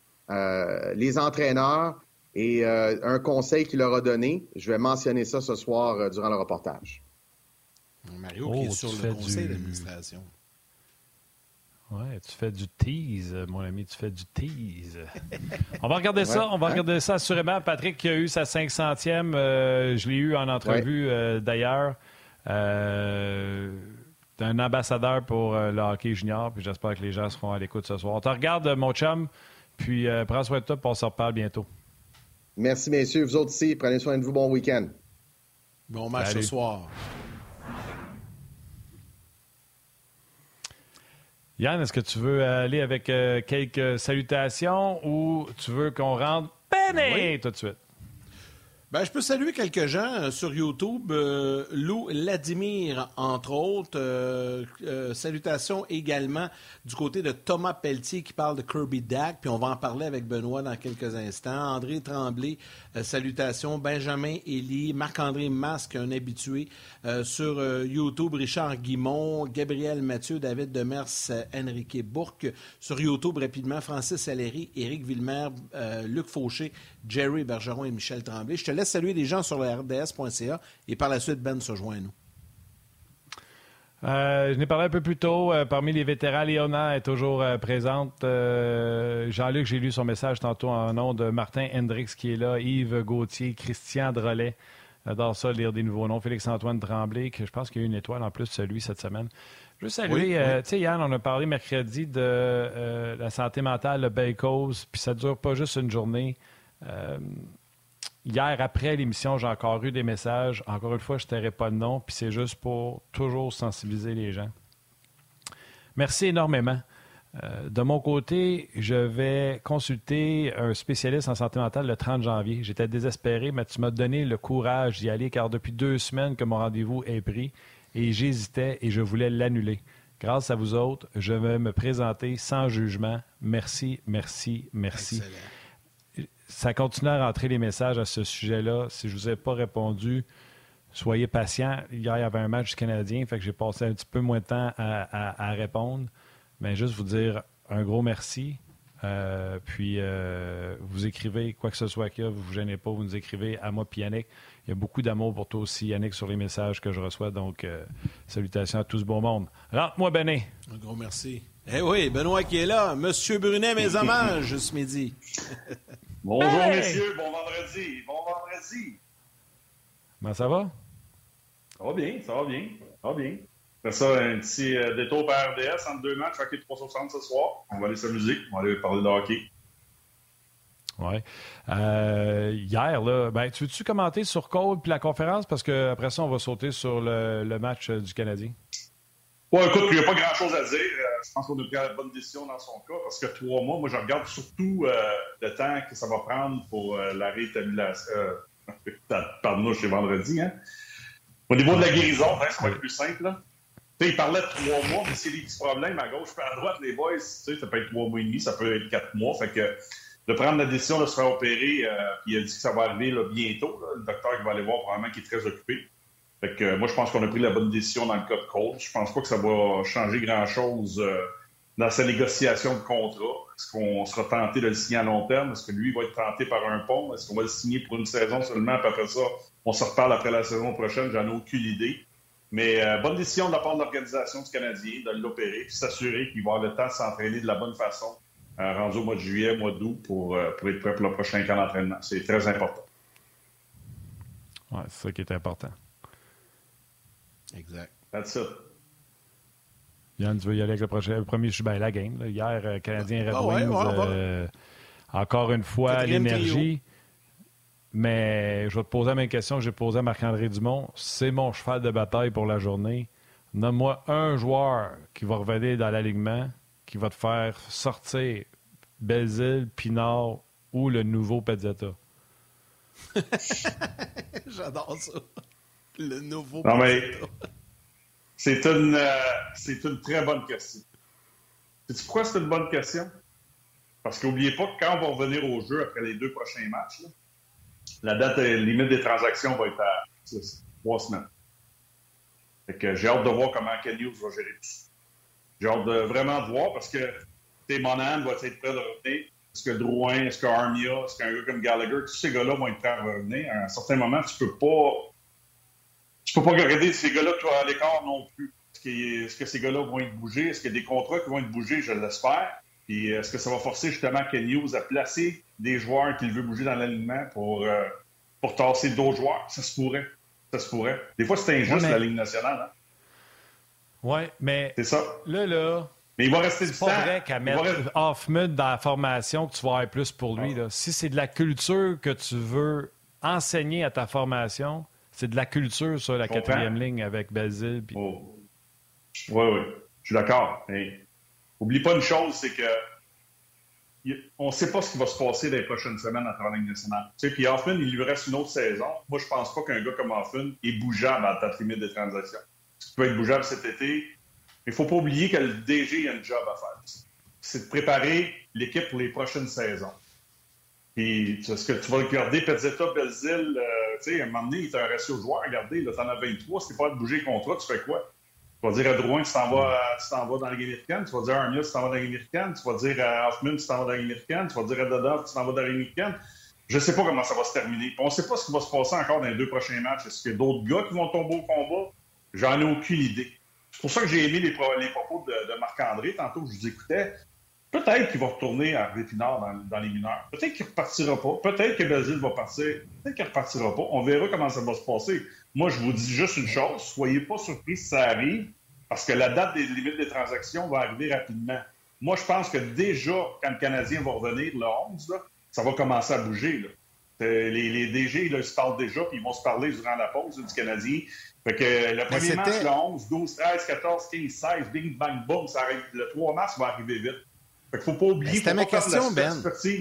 les entraîneurs. Et un conseil qu'il leur a donné, je vais mentionner ça ce soir durant le reportage. Mario qui est sur le conseil d'administration. Oui, tu fais du tease, mon ami, tu fais du tease. On va regarder ça, on va regarder ça assurément. Patrick qui a eu sa 500e, je l'ai eu en entrevue d'ailleurs. Un ambassadeur pour le hockey junior, puis j'espère que les gens seront à l'écoute ce soir. On te regarde, mon chum, puis prends soin de toi, puis on se reparle bientôt. Merci, messieurs. Vous autres aussi, prenez soin de vous. Bon week-end. Bon match ce soir. Yann, est-ce que tu veux aller avec quelques salutations ou tu veux qu'on rentre tout de suite? Ben, je peux saluer quelques gens sur YouTube. Lou Vladimir, entre autres. Salutations également du côté de Thomas Pelletier qui parle de Kirby Dack. Puis on va en parler avec Benoît dans quelques instants. André Tremblay, salutations. Benjamin Elie, Marc-André Masque, un habitué. Sur YouTube, Richard Guimont, Gabriel Mathieu, David Demers, Enrique Bourque. Sur YouTube, rapidement, Francis Aléry, Éric Villemer, Luc Fauché, Jerry Bergeron et Michel Tremblay. Je te laisse saluer les gens sur le rds.ca et par la suite, Ben se joint à nous. Je n'ai parlé un peu plus tôt. Parmi les vétérans, Léona est toujours présente. Jean-Luc, j'ai lu son message tantôt en nom de Martin Hendricks qui est là, Yves Gauthier, Christian Drolet. J'adore ça, lire des nouveaux noms. Félix-Antoine Tremblay, que je pense qu'il y a eu une étoile en plus de celui cette semaine. Je veux saluer, tu sais, Yann, on a parlé mercredi de la santé mentale, le Bacos, puis ça ne dure pas juste une journée. Hier, après l'émission, j'ai encore eu des messages. Encore une fois, je ne tairai pas de nom, puis c'est juste pour toujours sensibiliser les gens. Merci énormément. De mon côté, je vais consulter un spécialiste en santé mentale le 30 janvier. J'étais désespéré, mais tu m'as donné le courage d'y aller, car depuis 2 semaines que mon rendez-vous est pris, et j'hésitais et je voulais l'annuler. Grâce à vous autres, je vais me présenter sans jugement. Merci, merci, merci. Excellent. Ça continue à rentrer les messages à ce sujet-là. Si je ne vous ai pas répondu, soyez patients. Hier, il y avait un match du Canadien, fait que j'ai passé un petit peu moins de temps à répondre. Mais juste vous dire un gros merci. Puis vous écrivez quoi que ce soit qu'il y a, vous ne vous gênez pas, vous nous écrivez à moi puis Yannick. Il y a beaucoup d'amour pour toi aussi, Yannick, sur les messages que je reçois. Donc, salutations à tout ce beau monde. Rentre-moi, Benet. Un gros merci. Eh oui, Benoît qui est là. Monsieur Brunet, mes hommages ce midi. Bonjour, messieurs. Bon vendredi. Bon vendredi. Comment ça va? Ça va bien, ça va bien. Ça va bien. Après ça, un petit détour par RDS entre 2 matchs, hockey 360 ce soir. On va aller s'amuser. On va aller parler de hockey. Oui. Hier, là, ben, tu veux-tu commenter sur Cole puis la conférence? Parce qu'après ça, on va sauter sur le match du Canadien. Ouais, écoute, il n'y a pas grand-chose à dire. Je pense qu'on a pris la bonne décision dans son cas parce que 3 mois, moi, je regarde surtout le temps que ça va prendre pour la réétablissement. Pardon, c'est vendredi. Hein? Au niveau de la guérison, ça va être plus simple. Là. Il parlait de 3 mois, mais c'est des petits problèmes à gauche et à droite, les boys. Ça peut être 3 mois et demi, ça peut être 4 mois. Fait que de prendre la décision de se faire opérer, puis il a dit que ça va arriver là, bientôt. Là, le docteur qui va aller voir, probablement, qui est très occupé. Fait que moi, je pense qu'on a pris la bonne décision dans le cas de Cole. Je pense pas que ça va changer grand-chose dans sa négociation de contrat. Est-ce qu'on sera tenté de le signer à long terme? Est-ce que lui va être tenté par un pont? Est-ce qu'on va le signer pour une saison seulement? Puis après ça, on se reparle après la saison prochaine. J'en ai aucune idée. Mais bonne décision de la part de l'organisation du Canadien de l'opérer puis s'assurer qu'il va avoir le temps de s'entraîner de la bonne façon rendu au mois de juillet, mois d'août pour être prêt pour le prochain camp d'entraînement. C'est très important. Oui, c'est ça qui est important. Exact. That's it. Yann, tu veux y aller avec le premier? La game. Là. Hier, Canadien Red Wings, encore une fois, l'énergie. Trio. Mais je vais te poser la même question que j'ai posée à Marc-André Dumont. C'est mon cheval de bataille pour la journée. Nomme-moi un joueur qui va revenir dans l'alignement, qui va te faire sortir Belzile, Pinard ou le nouveau Pezzetta. J'adore ça. Le nouveau non, Pezzetta. C'est une très bonne question. Sais-tu pourquoi c'est une bonne question? Parce qu'oubliez pas que quand on va revenir au jeu après les 2 prochains matchs, là, la date limite des transactions va être à 3 semaines. Fait que j'ai hâte de voir comment Ken Hughes va gérer tout ça. J'ai hâte de vraiment voir parce que Monahan va être prêt de revenir. Est-ce que Drouin, est-ce que Armia, est-ce qu'un gars comme Gallagher, tous ces gars-là vont être prêts à revenir. À un certain moment, tu peux pas regarder ces gars-là toi à l'écart non plus. Est-ce que ces gars-là vont être bougés? Est-ce qu'il y a des contrats qui vont être bougés? Je l'espère. Puis est-ce que ça va forcer justement Ken Hughes à placer des joueurs qu'il veut bouger dans l'alignement pour tasser d'autres joueurs? Ça se pourrait. Ça se pourrait. Des fois, c'est injuste, la Ligue nationale. Hein? Oui, mais c'est ça. Là, mais il va rester du temps. C'est pas vrai qu'à mettre Hoffman dans la formation que tu vas avoir plus pour lui. Là. Si c'est de la culture que tu veux enseigner à ta formation, c'est de la culture sur la 4e ligne avec Belzile. Puis... Oh. Oui. Je suis d'accord. Mais oublie pas une chose, c'est que on ne sait pas ce qui va se passer dans les prochaines semaines à travers la Ligue nationale. Tu sais, puis Hoffman, il lui reste une autre saison. Moi, je pense pas qu'un gars comme Hoffman est bougeable à la date limite des transactions. Il peut être bougeable cet été. Mais il ne faut pas oublier que le DG a un job à faire. C'est de préparer l'équipe pour les prochaines saisons. Puis, est-ce que tu vas regarder Pezzetta, Belzile, tu sais, à un moment donné, il est un ratio de joueurs. Regardez, là, t'en as 23. Si t'es pas de bouger le contrat, tu fais quoi? Tu vas dire à Drouin, tu t'en vas dans la Ligue américaine. Tu vas dire à Armia, tu t'en vas dans la Ligue américaine. Tu vas dire à Hoffman, tu t'en vas dans la Ligue américaine. Tu vas dire à Dodov, tu t'en vas dans la Ligue américaine. Je ne sais pas comment ça va se terminer. Puis on ne sait pas ce qui va se passer encore dans les 2 prochains matchs. Est-ce qu'il y a d'autres gars qui vont tomber au combat? J'en ai aucune idée. C'est pour ça que j'ai aimé les propos de Marc-André tantôt que je vous écoutais. Peut-être qu'il va retourner à Pinard dans les mineurs. Peut-être qu'il ne repartira pas. Peut-être que Belzile va partir. Peut-être qu'il ne repartira pas. On verra comment ça va se passer. Moi, je vous dis juste une chose. Soyez pas surpris si ça arrive. Parce que la date des limites des transactions va arriver rapidement. Moi, je pense que déjà, quand le Canadien va revenir le 11, là, ça va commencer à bouger. Là. Les DG, là, ils se parlent déjà, puis ils vont se parler durant la pause là, du Canadien. Fait que le premier match, le 11, 12, 13, 14, 15, 16, bing, bang, boom, ça arrive. Le 3 mars va arriver vite. Fait qu'il faut pas oublier... C'était ma question, Ben.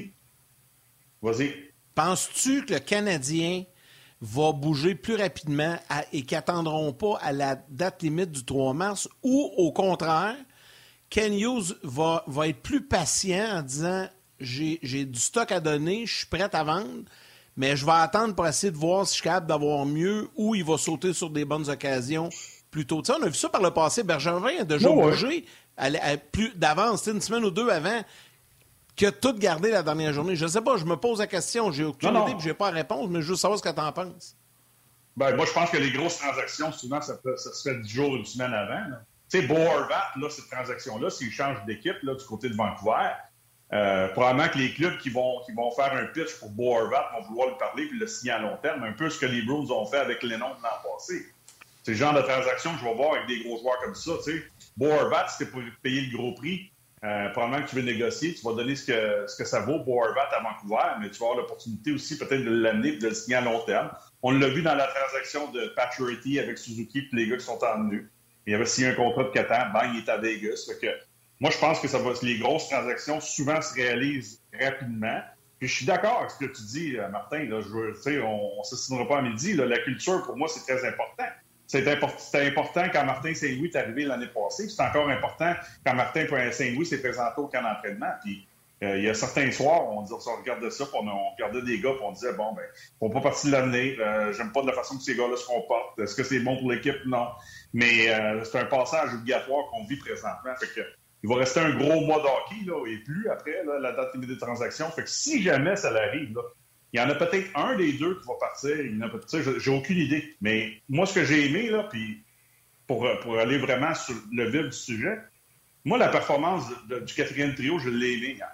Vas-y. Penses-tu que le Canadien va bouger plus rapidement et qu'ils n'attendront pas à la date limite du 3 mars ou, au contraire, Ken Hughes va être plus patient en disant « J'ai du stock à donner, je suis prêt à vendre, mais je vais attendre pour essayer de voir si je suis capable d'avoir mieux ou il va sauter sur des bonnes occasions plus tôt. » On a vu ça par le passé. Bergevin a déjà bougé plus d'avance, une semaine ou deux avant, qui a tout gardé la dernière journée. Je ne sais pas, je me pose la question. J'ai aucune idée et je n'ai pas la réponse, mais je veux savoir ce que tu en penses. Ben, moi, je pense que les grosses transactions, souvent, ça se fait 10 jours, une semaine avant. Tu sais, Bo Horvat, là, cette transaction-là, s'il change d'équipe là, du côté de Vancouver, probablement que les clubs qui vont faire un pitch pour Bo Horvat vont vouloir lui parler et le signer à long terme, un peu ce que les Bruins ont fait avec Lennon l'an passé. C'est le genre de transaction que je vais voir avec des gros joueurs comme ça. Tu sais. Bo Horvat, si t'es pour payer le gros prix, probablement que tu veux négocier, tu vas donner ce que ça vaut Bo Horvat à Vancouver, mais tu vas avoir l'opportunité aussi peut-être de l'amener et de le signer à long terme. On l'a vu dans la transaction de Pacioretty avec Suzuki et les gars qui sont en venue. Il avait signé un contrat de 4 ans, bang, il est à Vegas. Fait que, moi, je pense que les grosses transactions souvent se réalisent rapidement. Puis je suis d'accord avec ce que tu dis, Martin. Là, on ne s'assinera pas à midi. Là, la culture, pour moi, c'est très important. C'était important quand Martin Saint-Louis est arrivé l'année passée. C'est encore important quand Martin Saint-Louis s'est présenté au camp d'entraînement. Puis il y a certains soirs, on regardait ça, puis on regardait des gars, puis on disait, bon, ben, ils ne font pas partie de l'avenir. J'aime pas de la façon que ces gars-là se comportent. Est-ce que c'est bon pour l'équipe? Non. Mais c'est un passage obligatoire qu'on vit présentement. Fait que, il va rester un gros mois d'hockey, là, et plus après là, la date limite des transactions. Fait que si jamais ça l'arrive, là, il y en a peut-être un des deux qui va partir. J'ai aucune idée. Mais moi, ce que j'ai aimé, là, puis pour aller vraiment sur le vif du sujet, moi, la performance du quatrième trio, je l'ai aimé hier.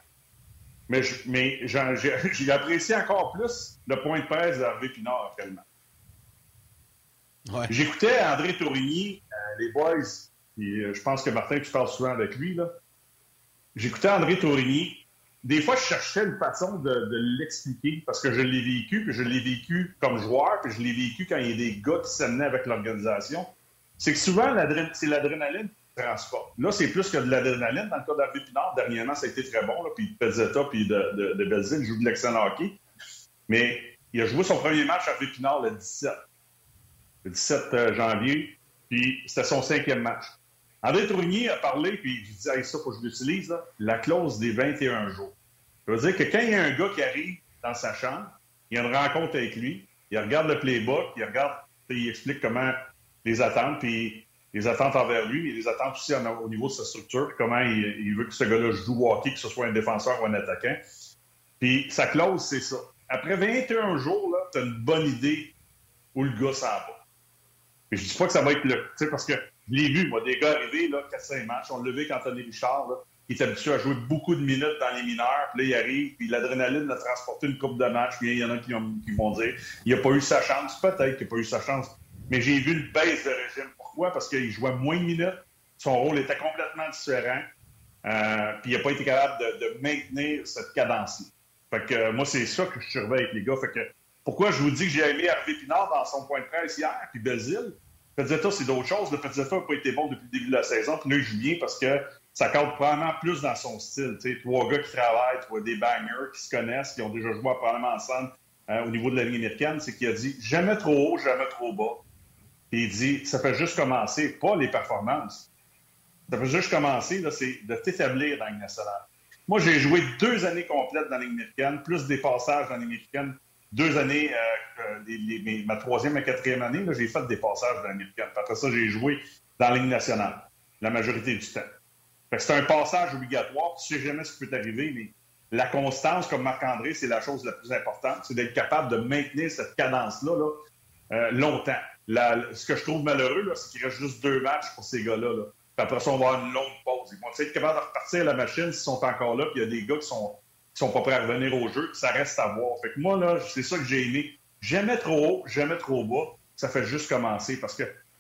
Mais j'ai apprécié encore plus le point de presse d'Hervé Pinard actuellement. Ouais. J'écoutais André Tourigny, les boys, puis je pense que Martin, tu parles souvent avec lui, là. J'écoutais André Tourigny. Des fois, je cherchais une façon de l'expliquer parce que je l'ai vécu, puis je l'ai vécu comme joueur, puis je l'ai vécu quand il y a des gars qui s'amenaient avec l'organisation. C'est que souvent, c'est l'adrénaline qui transporte. Là, c'est plus que de l'adrénaline. Dans le cas d'Hervé Pinard, dernièrement, ça a été très bon. Là, puis Pezzetta puis de Belzile joue de l'excellent hockey. Mais il a joué son premier match à Hervé Pinard le 17 janvier, puis c'était son 5e match. André Tourigny a parlé, puis je dis, hey, ça, faut que je l'utilise, là, la clause des 21 jours. Ça veut dire que quand il y a un gars qui arrive dans sa chambre, il y a une rencontre avec lui, il regarde le playbook, il explique comment les attentes, puis les attentes envers lui, mais les attentes aussi au niveau de sa structure, puis comment il veut que ce gars-là joue au hockey, que ce soit un défenseur ou un attaquant. Puis sa clause, c'est ça. Après 21 jours, là, tu as une bonne idée où le gars s'en va. Puis je dis pas que ça va être le... Tu sais, parce que je l'ai vu, moi, des gars arriver, là, 4-5 matchs. On l'a vu avec Anthony Richard, là, qui est habitué à jouer beaucoup de minutes dans les mineurs. Puis là, il arrive, puis l'adrénaline a transporté une coupe de match. Puis il y en a qui vont dire il n'a pas eu sa chance. Peut-être qu'il n'a pas eu sa chance. Mais j'ai vu une baisse de régime. Pourquoi? Parce qu'il jouait moins de minutes. Son rôle était complètement différent. Puis il n'a pas été capable de maintenir cette cadence-là. Fait que moi, c'est ça que je surveille avec les gars. Fait que pourquoi je vous dis que j'ai aimé Hervé Pinard dans son point de presse hier, puis Belzile? Pezzetta, c'est d'autres choses. Le Pezzetta n'a pas été bon depuis le début de la saison. Puis là, il joue bien parce que ça cadre probablement plus dans son style. T'sais, 3 gars qui travaillent, 3 des bangers qui se connaissent, qui ont déjà joué probablement ensemble au niveau de la Ligue américaine. C'est qu'il a dit jamais trop haut, jamais trop bas. Et il dit ça fait juste commencer, pas les performances. Ça fait juste commencer, là, c'est de t'établir dans la Ligue nationale. Moi, j'ai joué 2 années complètes dans la Ligue américaine, plus des passages dans la Ligue américaine. 2 années, ma 3e et 4e année, là, j'ai fait des passages dans l'américaine. Après ça, j'ai joué dans la Ligue nationale, la majorité du temps. Fait que c'est un passage obligatoire. Tu sais jamais ce qui peut t'arriver, mais la constance, comme Marc-André, c'est la chose la plus importante. C'est d'être capable de maintenir cette cadence-là là, longtemps. Ce que je trouve malheureux, là, c'est qu'il reste juste 2 matchs pour ces gars-là. Là. Puis après ça, on va avoir une longue pause. Ils vont être capables de repartir à la machine s'ils sont encore là, puis il y a des gars qui sont pas prêts à revenir au jeu, ça reste à voir. Fait que moi, là, c'est ça que j'ai aimé. Jamais trop haut, jamais trop bas. Ça fait juste commencer. Parce que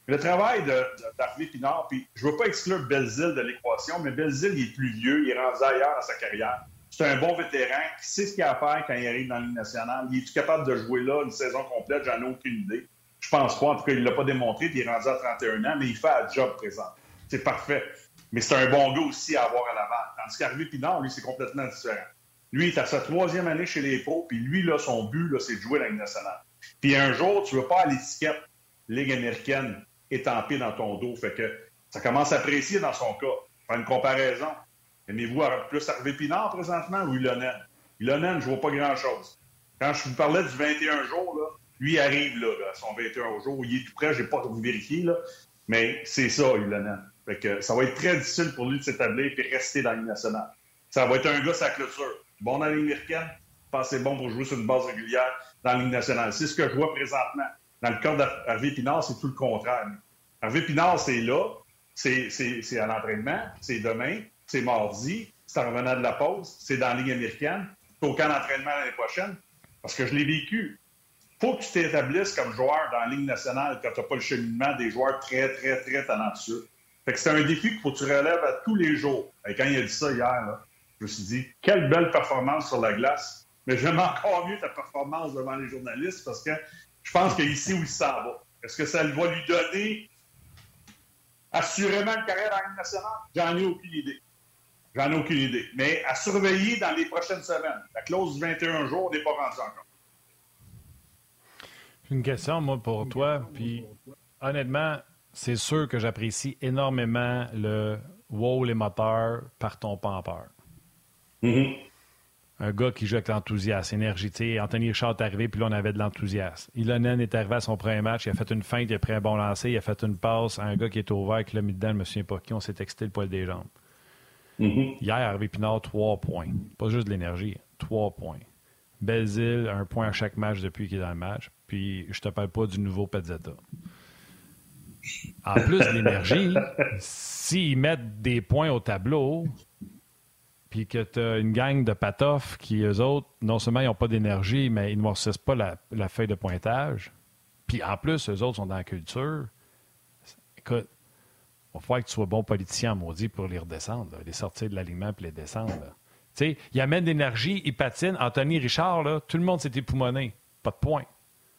Le travail d'Harvey Pinard, puis je ne veux pas exclure Belzile de l'équation, mais Belzile, il est plus vieux, il est rendu ailleurs dans sa carrière. C'est un bon vétéran qui sait ce qu'il a à faire quand il arrive dans la Ligue nationale. Il est-tu capable de jouer là une saison complète? J'en ai aucune idée. Je pense pas. En tout cas, il ne l'a pas démontré, puis il est rendu à 31 ans, mais il fait un job présent. C'est parfait. Mais c'est un bon gars aussi à avoir à l'avant. Tandis qu'Harvey Pinard, lui, c'est complètement différent. Lui, il est à sa 3e année chez les pros, puis lui, là, son but, là, c'est de jouer dans la Ligue nationale. Puis un jour, tu ne veux pas à l'étiquette Ligue américaine étampée dans ton dos. Fait que ça commence à apprécier dans son cas. Faire une comparaison. Aimez-vous plus Harvey Pinard présentement ou Ilonen? Ilonen, je ne vois pas grand-chose. Quand je vous parlais du 21 jours, là, lui, il arrive là, à son 21 jours. Il est tout près, je n'ai pas vérifié, là, mais c'est ça, Ilonen. Fait que ça va être très difficile pour lui de s'établir et rester dans la Ligue nationale. Ça va être un gars sa clôture. Bon dans la Ligue américaine, pas assez bon pour jouer sur une base régulière dans la Ligue nationale. C'est ce que je vois présentement. Dans le cas d'Harvey Pinard, c'est tout le contraire. Harvey Pinard, c'est là, c'est à l'entraînement, c'est demain, c'est mardi, c'est en revenant de la pause, c'est dans la Ligue américaine, c'est au camp d'entraînement l'année prochaine. Parce que je l'ai vécu. Il faut que tu t'établisses comme joueur dans la Ligue nationale quand tu n'as pas le cheminement des joueurs très, très, très talentueux. Fait que c'est un défi qu'il faut que tu relèves à tous les jours. Et quand il a dit ça hier, là, je me suis dit, quelle belle performance sur la glace. Mais j'aime encore mieux ta performance devant les journalistes parce que je pense qu'il sait où il s'en va. Est-ce que ça va lui donner assurément une carrière dans la Ligue nationale? J'en ai aucune idée. Mais à surveiller dans les prochaines semaines. La clause du 21 jours, on n'est pas rendu encore. Une question, moi, pour toi. Puis, honnêtement, c'est sûr que j'apprécie énormément le « wow, les moteurs, partons pas en peur ». Mm-hmm. Un gars qui joue avec l'enthousiasme, énergie. Anthony Richard est arrivé, puis là, on avait de l'enthousiasme. Ilonen est arrivé à son premier match, il a fait une feinte, il a pris un bon lancer, il a fait une passe à un gars qui est ouvert, qui l'a mis dedans, je me souviens pas qui, on s'est texté le poil des jambes. Mm-hmm. Hier, Harvey Pinard, 3 points. Pas juste de l'énergie, 3 points. Belzile, 1 point à chaque match depuis qu'il est dans le match. Puis, je te parle pas du nouveau Pezzetta. En plus de l'énergie, s'ils mettent des points au tableau, puis que tu as une gang de patoffs qui, eux autres, non seulement ils n'ont pas d'énergie, mais ils ne noircissent pas la feuille de pointage. Puis en plus, eux autres sont dans la culture. Écoute, il va falloir que tu sois bon politicien, maudit, pour les redescendre, là, les sortir de l'alignement puis les descendre. Tu sais, ils amènent de l'énergie, ils patinent. Anthony Richard, là, tout le monde s'est époumoné. Pas de points.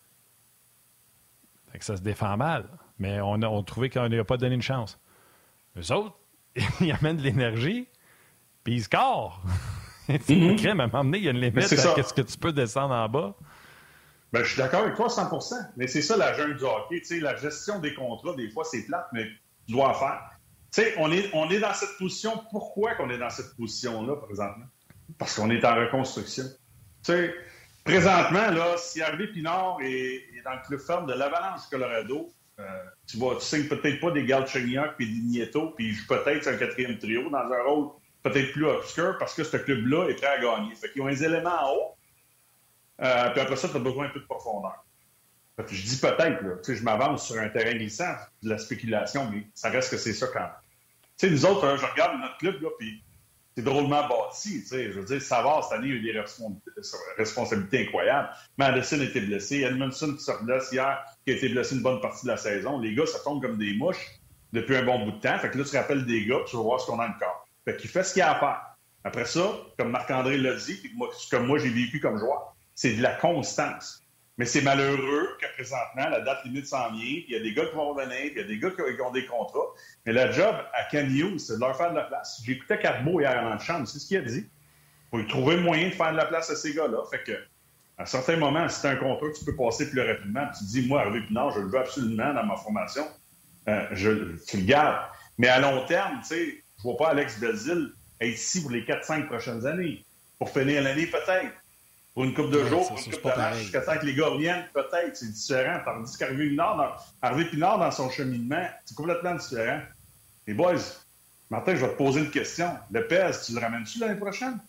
Fait que ça se défend mal. Mais on trouvait qu'on n'a pas donné une chance. Eux autres, ils amènent de l'énergie, puis ils scorent. Mm-hmm. À un moment donné, il y a une limite à ce que tu peux descendre en bas. Ben, je suis d'accord avec toi 100%. Mais c'est ça la jungle du hockey. T'sais, la gestion des contrats, des fois, c'est plate, mais tu dois en faire. T'sais, on est dans cette position. Pourquoi qu'on est dans cette position-là, présentement? Parce qu'on est en reconstruction. T'sais, présentement, là, si Harvey Pinard est dans le club ferme de l'Avalanche du Colorado, tu signes peut-être pas des Galchenyuk et des Nieto, puis il joue peut-être sur un 4e trio dans un rôle peut-être plus obscur parce que ce club-là est prêt à gagner. Fait qu'ils ont des éléments en haut, puis après ça, tu as besoin un peu de profondeur. Fait que je dis peut-être, là, je m'avance sur un terrain glissant, de la spéculation, mais ça reste que c'est ça quand même. Tu sais, nous autres, je regarde notre club, là, puis c'est drôlement bâti. Je veux dire, Savard, cette année, il a eu des responsabilités incroyables. Madison a été blessé. Edmondson qui se blesse hier, qui a été blessé une bonne partie de la saison. Les gars, ça tombe comme des mouches depuis un bon bout de temps. Fait que là, tu rappelles des gars, puis tu vas voir ce qu'on a encore. Fait qu'il fait ce qu'il a à faire. Après ça, comme Marc-André l'a dit, puis comme moi j'ai vécu comme joueur, c'est de la constance. Mais c'est malheureux que présentement, la date limite s'en vient, puis il y a des gars qui vont revenir, puis il y a des gars qui ont des contrats. Mais le job à Ken Hughes, c'est de leur faire de la place. J'écoutais Carbeau hier en chambre, c'est ce qu'il a dit. Il faut trouver le moyen de faire de la place à ces gars-là. Fait que, à certains moments, si tu as un contrat, tu peux passer plus rapidement. Tu te dis, moi, Harvey Pinard, je le veux absolument dans ma formation. Tu le gardes. Mais à long terme, tu sais, je vois pas Alex Belzile être ici pour les 4-5 prochaines années. Pour finir l'année, peut-être. Pour une couple de jours, pour une couple de matchs, jusqu'à temps que les gars reviennent, peut-être, c'est différent. Tandis qu'Harvey Pinard, dans son cheminement, c'est complètement différent. Les boys, Martin, je vais te poser une question. Le PES, tu le ramènes-tu l'année prochaine?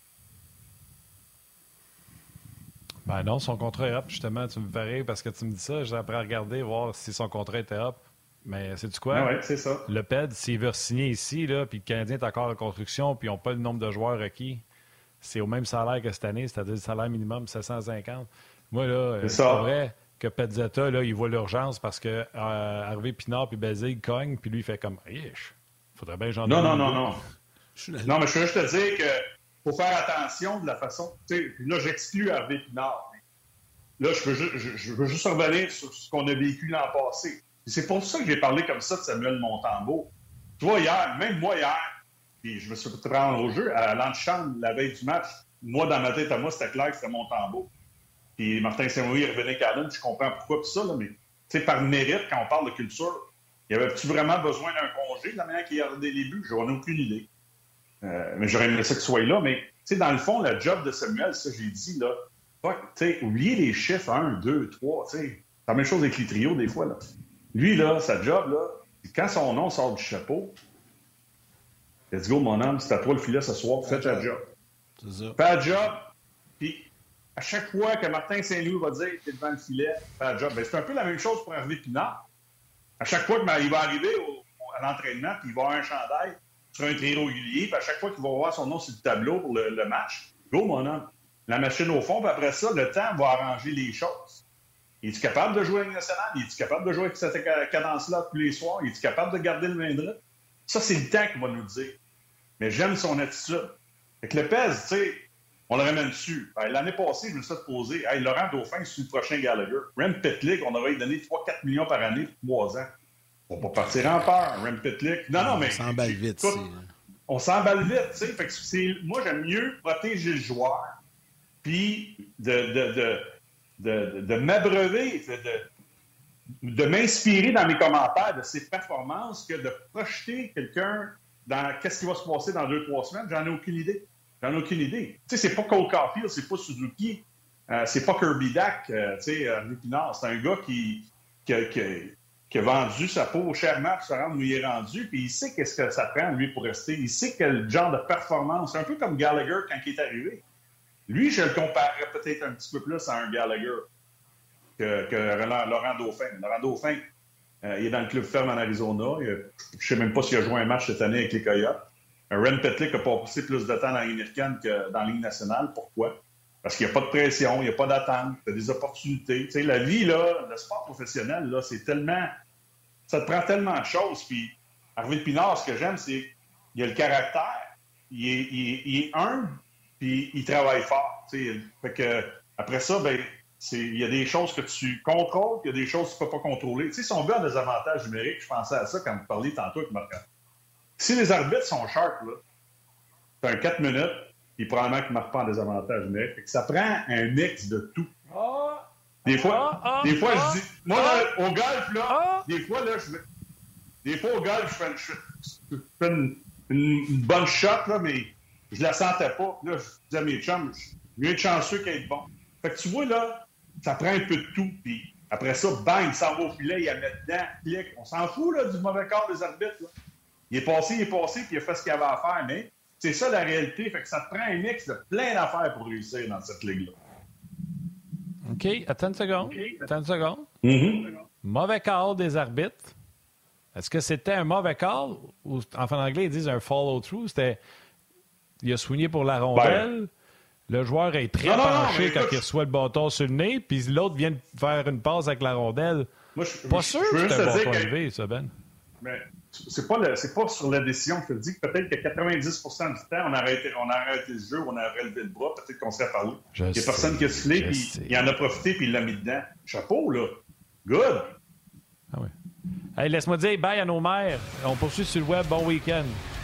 Ben non, son contrat est up, justement. Tu me fais rire parce que tu me dis ça. J'ai après à regarder, voir si son contrat était up. Mais sais-tu quoi? Ah oui, c'est ça. Le PED, s'il veut signer ici, là, puis le Canadien est encore en construction, puis ils n'ont pas le nombre de joueurs requis, c'est au même salaire que cette année, c'est-à-dire le salaire minimum 750. Moi, là, c'est vrai, que Pezzetta, là, il voit l'urgence parce que Harvey Pinard puis Basile cognent, puis lui, il fait comme « Yesh, faudrait bien que j'en donne Non. Non, Non, mais je veux juste te dire que faut faire attention de la façon... Là, j'exclus Harvey Pinard. Là, je veux juste revenir sur ce qu'on a vécu l'an passé. Et c'est pour ça que j'ai parlé comme ça de Samuel Montembeault. Tu vois, même moi, hier, puis je me suis prendre au jeu, à l'antichambre, la veille du match, moi, dans ma tête à moi, c'était clair que c'était Montembeault. Puis Martin Saint-Louis revenait Caroline, je comprends pourquoi, puis ça, là, mais par mérite, quand on parle de culture, y avait-tu vraiment besoin d'un congé de la manière qu'il y a des buts? J'en ai aucune idée. Mais j'aurais aimé ça qu'il soit là. Mais dans le fond, le job de Samuel, ça, j'ai dit, là, oubliez les chiffres 1, 2, 3. C'est la même chose avec les trios, des fois. Là. Lui, là, sa job, là, quand son nom sort du chapeau, let's go, mon homme, c'est à toi le filet ce soir, fais ta job. C'est ça. Fais ta job, puis à chaque fois que Martin Saint-Louis va dire t'es devant le filet, fais ta job. Ben, c'est un peu la même chose pour Hervé Pinard. À chaque fois qu'il va arriver à l'entraînement, puis il va avoir un chandail sur un trio régulier, puis à chaque fois qu'il va voir son nom sur le tableau pour le match, go, mon homme. La machine au fond, puis après ça, le temps va arranger les choses. Es-tu capable de jouer avec nationale? Es-tu capable de jouer avec cette cadence-là tous les soirs? Es-tu capable de garder le main droit? Ça, c'est le temps qu'il va nous le dire. Mais j'aime son attitude. Fait que le PES, tu sais, on le ramène dessus. Ben, l'année passée, je me suis fait poser. Hey, Laurent Dauphin, c'est le prochain Gallagher. Rem Pitlick, on aurait donné 3-4 millions par année pour 3 ans. On va pas partir en peur, Rem Pitlick. Non, mais. On s'emballe vite, on s'emballe vite, tu sais. Fait que moi, j'aime mieux protéger le joueur, puis de m'abreuver, de m'inspirer dans mes commentaires de ses performances que de projeter quelqu'un dans qu'est-ce qui va se passer dans 2-3 semaines. J'en ai aucune idée. Tu sais, c'est pas Cole Caulfield, c'est pas Suzuki, c'est pas Kirby Dack, tu sais, Pinard. C'est un gars qui a vendu sa peau chèrement pour se rendre où il est rendu, puis il sait qu'est-ce que ça prend, lui, pour rester. Il sait quel genre de performance. C'est un peu comme Gallagher quand il est arrivé. Lui, je le comparerais peut-être un petit peu plus à un Gallagher que Laurent Dauphin. Laurent Dauphin, il est dans le club ferme en Arizona. Je ne sais même pas s'il a joué un match cette année avec les Coyotes. Ren Pitlick n'a pas passé plus de temps dans la Ligue américaine que dans la Ligue nationale. Pourquoi? Parce qu'il n'y a pas de pression, il n'y a pas d'attente, il y a des opportunités. Tu sais, la vie, là, le sport professionnel, là, c'est tellement... Ça te prend tellement de choses. Puis, Harvey Pinard, ce que j'aime, c'est qu'il a le caractère, il est humble, puis il travaille fort. Tu sais. Fait que, après ça, ben, il y a des choses que tu contrôles, puis il y a des choses que tu ne peux pas contrôler. Tu sais, son but a des avantages numériques, je pensais à ça quand vous parliez tantôt avec Marc. Si les arbitres sont sharp, là, c'est un 4 minutes, puis probablement qu'ils ne marquent pas en désavantage numérique. Fait que ça prend un mix de tout. Des fois, je dis... Moi, là, au golf, là, des fois, au golf, je fais une bonne shot, là, mais je la sentais pas. Là, je disais à mes chums, je suis mieux de chanceux qu'être bon. Fait que tu vois, là, ça prend un peu de tout, puis après ça, bang, il s'en va au filet, il la met dedans, clic. On s'en fout, là, du mauvais quart des arbitres, là. Il est passé, puis il a fait ce qu'il avait à faire, mais c'est ça la réalité. Fait que ça te prend un mix de plein d'affaires pour réussir dans cette ligue-là. OK, attends une seconde. Mm-hmm. Mauvais call des arbitres. Est-ce que c'était un mauvais call ou, en anglais, ils disent un follow-through? C'était... Il a swingé pour la rondelle. Le joueur est très penché quand il reçoit le bâton sur le nez, puis l'autre vient de faire une passe avec la rondelle. Pas sûr que c'est un bâton élevé, ça, Ben. Mais c'est pas sur la décision que je te dis que peut-être que 90 % du temps, on a arrêté le jeu, on a relevé le bras, peut-être qu'on serait parlé. Il n'y a personne qui a sifflé, puis il en a profité, puis il l'a mis dedans. Chapeau, là. Good! Ah oui. Hey, laisse-moi dire bye à nos mères. On poursuit sur le web. Bon week-end.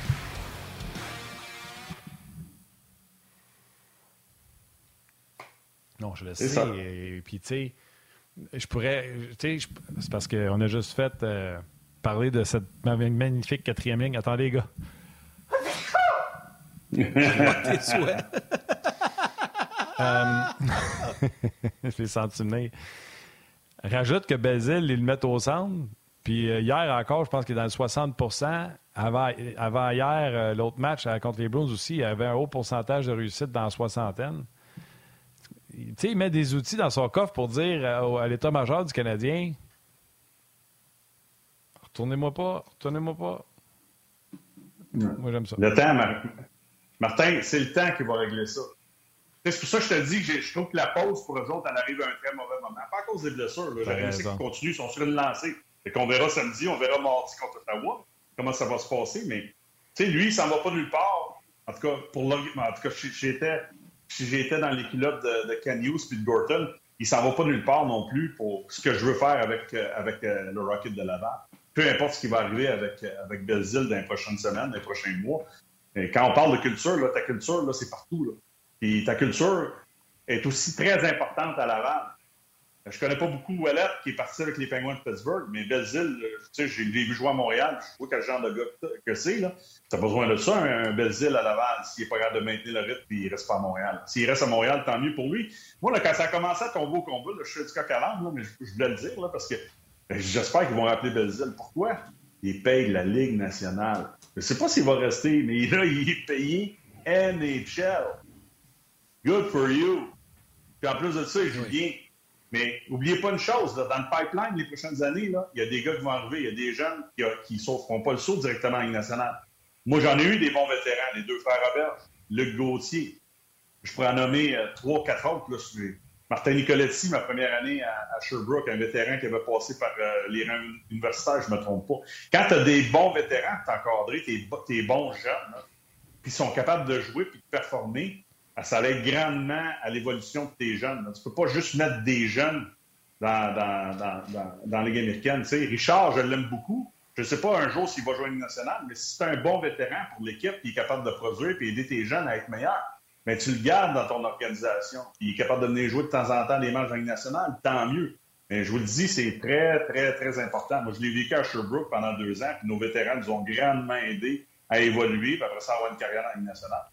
Non, je le sais. Et puis, tu sais, je pourrais... Tu sais, c'est parce qu'on a juste fait... parler de cette magnifique 4e ligne. Attendez, les gars. Tes souhaits. Je l'ai senti venir. Rajoute que Basile, ils le mettent au centre. Puis hier encore, je pense qu'il est dans le 60%. Avant hier, l'autre match contre les Bruins aussi, il avait un haut pourcentage de réussite dans la soixantaine. Tu sais, il met des outils dans son coffre pour dire à l'état-major du Canadien... Retournez-moi pas. Non. Moi, j'aime ça. Le temps, Martin, c'est le temps qui va régler ça. C'est pour ça que je te dis que je trouve que la pause pour eux autres, elle arrive à un très mauvais moment. Pas à cause des blessures. J'aurais aimé qu'ils continuent, ils sont sur une lancée. Fait qu'on verra samedi, on verra mardi contre Ottawa, comment ça va se passer. Mais, tu sais, lui, il s'en va pas nulle part. En tout cas, si j'étais dans les culottes de Ken Hughes puis de Gorton, il s'en va pas nulle part non plus pour ce que je veux faire avec le Rocket de Laval. Peu importe ce qui va arriver avec Belzile dans les prochaines semaines, dans les prochains mois. Et quand on parle de culture, là, ta culture, là, c'est partout. Là. Et ta culture est aussi très importante à Laval. Je connais pas beaucoup Ouellet, qui est parti avec les Penguins de Pittsburgh, mais Belzile, tu sais, je l'ai vu jouer à Montréal, je vois quel genre de gars que c'est. Tu as besoin de ça, un Belzile à Laval, s'il n'est pas capable de maintenir le rythme et il reste pas à Montréal. S'il reste à Montréal, tant mieux pour lui. Moi, là, quand ça a commencé à tomber au combat, là, je suis du coq à l'âne, mais je voulais le dire, là, parce que j'espère qu'ils vont rappeler Belzile. Pourquoi? Il paye la Ligue nationale. Je ne sais pas s'il va rester, mais là, il est payé NHL. Good for you. Puis en plus de ça, il joue bien. Mais n'oubliez pas une chose, là, dans le pipeline, les prochaines années, là, il y a des gars qui vont arriver, il y a des jeunes qui ne feront pas le saut directement en Ligue nationale. Moi, j'en ai eu des bons vétérans, les deux frères Robert, Luc Gauthier. Je pourrais en nommer 3-4 autres. Là, Martin Nicoletti, ma première année à Sherbrooke, un vétéran qui avait passé par les rangs universitaires, je ne me trompe pas. Quand tu as des bons vétérans, tu as encadré tes bons jeunes, puis ils sont capables de jouer puis de performer, ça aide grandement à l'évolution de tes jeunes. Là. Tu ne peux pas juste mettre des jeunes dans la Ligue américaine. Tu sais, Richard, je l'aime beaucoup. Je ne sais pas un jour s'il va jouer à Ligue nationale, mais si c'est un bon vétéran pour l'équipe, qui est capable de produire et aider tes jeunes à être meilleurs, bien, tu le gardes dans ton organisation. Il est capable de venir jouer de temps en temps des matchs en Ligue nationale, tant mieux. Mais je vous le dis, c'est très, très, très important. Moi, je l'ai vécu à Sherbrooke pendant 2 ans, puis nos vétérans nous ont grandement aidés à évoluer, puis après ça, avoir une carrière en Ligue nationale.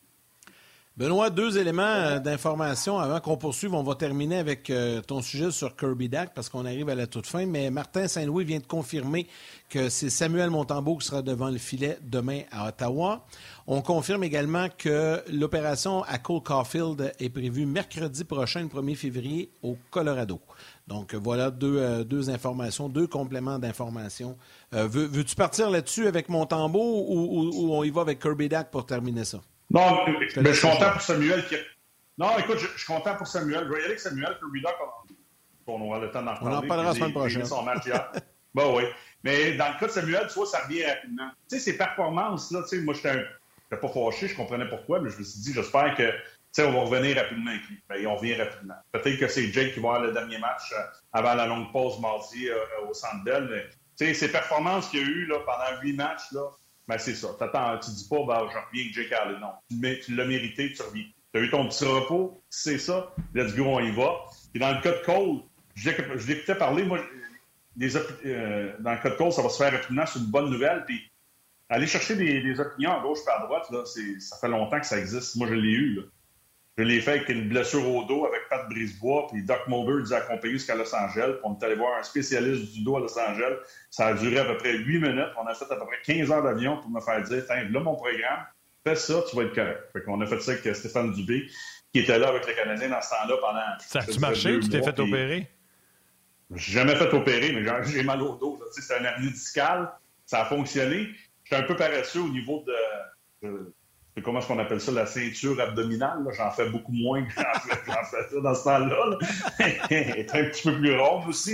Benoît, 2 éléments d'information avant qu'on poursuive. On va terminer avec ton sujet sur Kirby Dach parce qu'on arrive à la toute fin. Mais Martin Saint-Louis vient de confirmer que c'est Samuel Montembeault qui sera devant le filet demain à Ottawa. On confirme également que l'opération à Cole Caulfield est prévue mercredi prochain, le 1er février, au Colorado. Donc voilà deux informations, 2 compléments d'informations. Veux-tu partir là-dessus avec Montembeault ou on y va avec Kirby Dach pour terminer ça? Non, mais je suis content pour Samuel. Non, écoute, je suis content pour Samuel. Je vais y aller avec Samuel, Kirby Dach, on aura le temps d'en parler. On en parlera la semaine prochaine. Son match hier. Ben oui. Mais dans le cas de Samuel, tu vois, ça revient rapidement. Tu sais, ses performances, là, tu sais, moi, je n'étais pas fâché, je comprenais pourquoi, mais je me suis dit, j'espère que, tu sais, on va revenir rapidement avec lui. Ben, on revient rapidement. Peut-être que c'est Jake qui va avoir le dernier match avant la longue pause mardi au Centre Bell, mais, tu sais, ses performances qu'il y a eu, là, pendant 8 matchs, là, ben c'est ça. Tu dis pas, ben, je reviens avec Jake Allen. Non. Tu l'as mérité, tu reviens. Tu as eu ton petit repos, c'est ça. Let's go, on y va. Et dans le cas de Cole, je l'écoutais parler, moi, dans le cas de Cole, ça va se faire rapidement, c'est une bonne nouvelle. Puis aller chercher des opinions à gauche et à droite, là, ça fait longtemps que ça existe. Moi, je l'ai eu. Là. Je l'ai fait avec une blessure au dos avec Pat Brisebois, puis Doc Mulder nous a accompagnés jusqu'à Los Angeles. Puis on est allé voir un spécialiste du dos à Los Angeles. Ça a duré à peu près 8 minutes. On a fait à peu près 15 heures d'avion pour me faire dire, tiens, là, mon programme, fais ça, tu vas être correct. Fait qu'on a fait ça avec Stéphane Dubé, qui était là avec les Canadiens dans ce temps-là pendant... Ça a-tu marché? Tu t'es fait opérer? Je n'ai jamais fait opérer, mais j'ai mal au dos. C'est un hernie discale. Ça a fonctionné. J'étais un peu paresseux au niveau de comment est-ce qu'on appelle ça, la ceinture abdominale. Là. J'en fais beaucoup moins que j'en fais ça dans ce temps-là. Elle est un petit peu plus ronde aussi.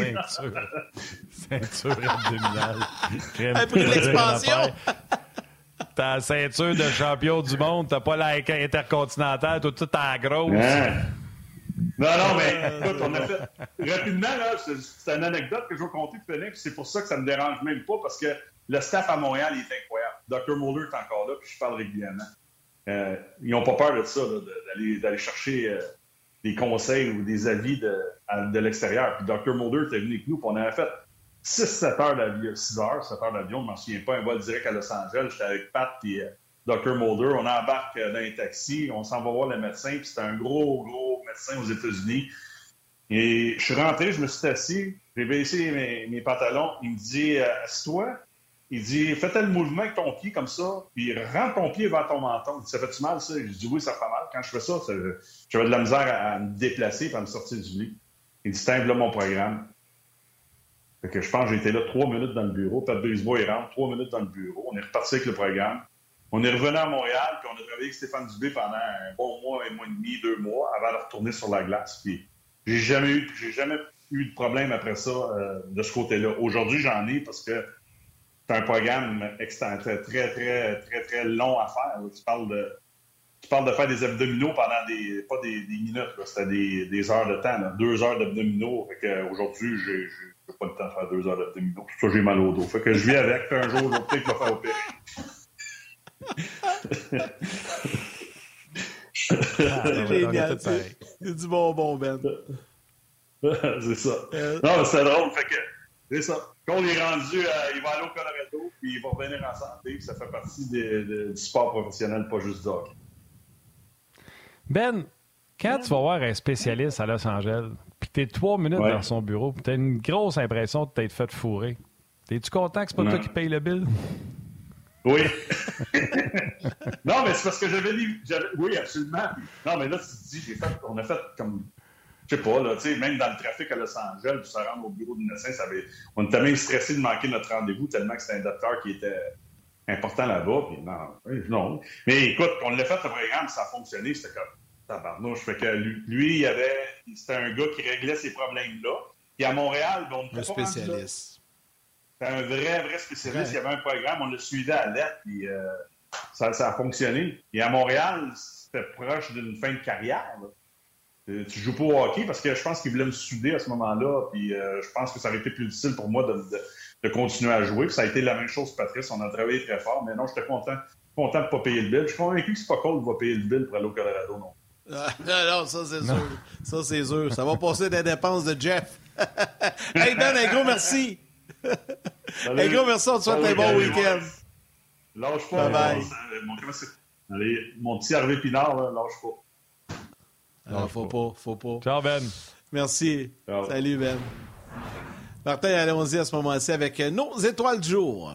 Ceinture abdominale. Après l'expansion. T'as la ceinture de champion du monde, t'as pas la intercontinentale, tout en grosse. Hein? Non, mais écoute, on a fait... Rapidement, là, c'est une anecdote que je vais compter de Phoenix. C'est pour ça que ça me dérange même pas, parce que le staff à Montréal est incroyable. Dr. Mulder est encore là, puis je parle régulièrement. Ils n'ont pas peur de ça, là, d'aller chercher des conseils ou des avis de l'extérieur. Puis Dr. Mulder était venu avec nous, puis on avait fait 6-7 heures d'avion, 6 heures, 7 heures d'avion, je ne m'en souviens pas, un vol direct à Los Angeles. J'étais avec Pat et Dr. Mulder. On embarque dans un taxi, on s'en va voir le médecin, puis c'était un gros médecin aux États-Unis. Et je suis rentré, je me suis assis, j'ai baissé mes pantalons. Il me dit, assis-toi. Il dit, fais le mouvement avec ton pied comme ça, puis rentre ton pied vers ton menton. Il dit, ça fait-tu mal, ça? Je dis, oui, ça fait mal. Quand je fais ça, j'avais de la misère à me déplacer et à me sortir du lit. Il dit, tiens, là mon programme. Fait que je pense que j'ai été là 3 minutes dans le bureau. Pat Brisebois, il rentre 3 minutes dans le bureau. On est reparti avec le programme. On est revenu à Montréal, puis on a travaillé avec Stéphane Dubé pendant un bon mois, un mois et demi, 2 mois, avant de retourner sur la glace. Puis j'ai jamais eu de problème après ça de ce côté-là. Aujourd'hui, j'en ai parce que c'est un programme très, très, très, très, très long à faire. Là. Tu parles de faire des abdominaux pendant pas des minutes, là. C'était des heures de temps, là. 2 heures d'abdominaux. Fait qu'aujourd'hui, j'ai pas le temps de faire 2 heures d'abdominaux. Pour ça, j'ai mal au dos. Fait que je vis avec. Un jour, je vais peut-être me faire opérer. C'est génial. C'est du bonbon, Ben. C'est ça. Non, mais c'est drôle. Fait que, c'est ça. Cole est rendu, il va aller au Colorado, puis il va revenir en santé, puis ça fait partie du sport professionnel, pas juste du hockey. Ben, quand tu vas voir un spécialiste à Los Angeles, puis que tu es 3 minutes dans son bureau, puis tu as une grosse impression de t'être fait fourrer, es-tu content que c'est pas toi qui paye le bill? Oui. Non, mais c'est parce que j'avais dit... Oui, absolument. Non, mais là, tu te dis, on a fait comme... Je sais pas, là, tu sais, même dans le trafic à Los Angeles, pour se rendre au bureau de médecin, on était même stressé de manquer notre rendez-vous tellement que c'était un docteur qui était important là-bas. Puis non. Mais écoute, on l'a fait, le programme, ça a fonctionné, c'était comme tabarnouche. Fait que lui, c'était un gars qui réglait ces problèmes-là. Puis à Montréal, on était un spécialiste. C'était un vrai spécialiste. Il y avait un programme, on le suivait à lettre, puis ça a fonctionné. Et à Montréal, c'était proche d'une fin de carrière, là. Tu joues pas au hockey parce que je pense qu'il voulait me souder à ce moment-là. Puis je pense que ça aurait été plus difficile pour moi de continuer à jouer. Puis ça a été la même chose, Patrice. On a travaillé très fort. Mais non, j'étais content de ne pas payer le bill. Je suis convaincu que c'est pas Cole qui va payer le bill pour aller au Colorado, non. Non, ça c'est sûr. Ça c'est sûr. Ça va passer des dépenses de Jeff. Hey Ben, un gros merci. Un gros merci. On te souhaite un bon week-end. Lâche pas. Bye. Mon petit Hervé Pinard, là, lâche pas. Non, faut pas. Ciao, Ben. Merci. Ciao. Salut, Ben. Martin, allons-y à ce moment-ci avec nos étoiles du jour.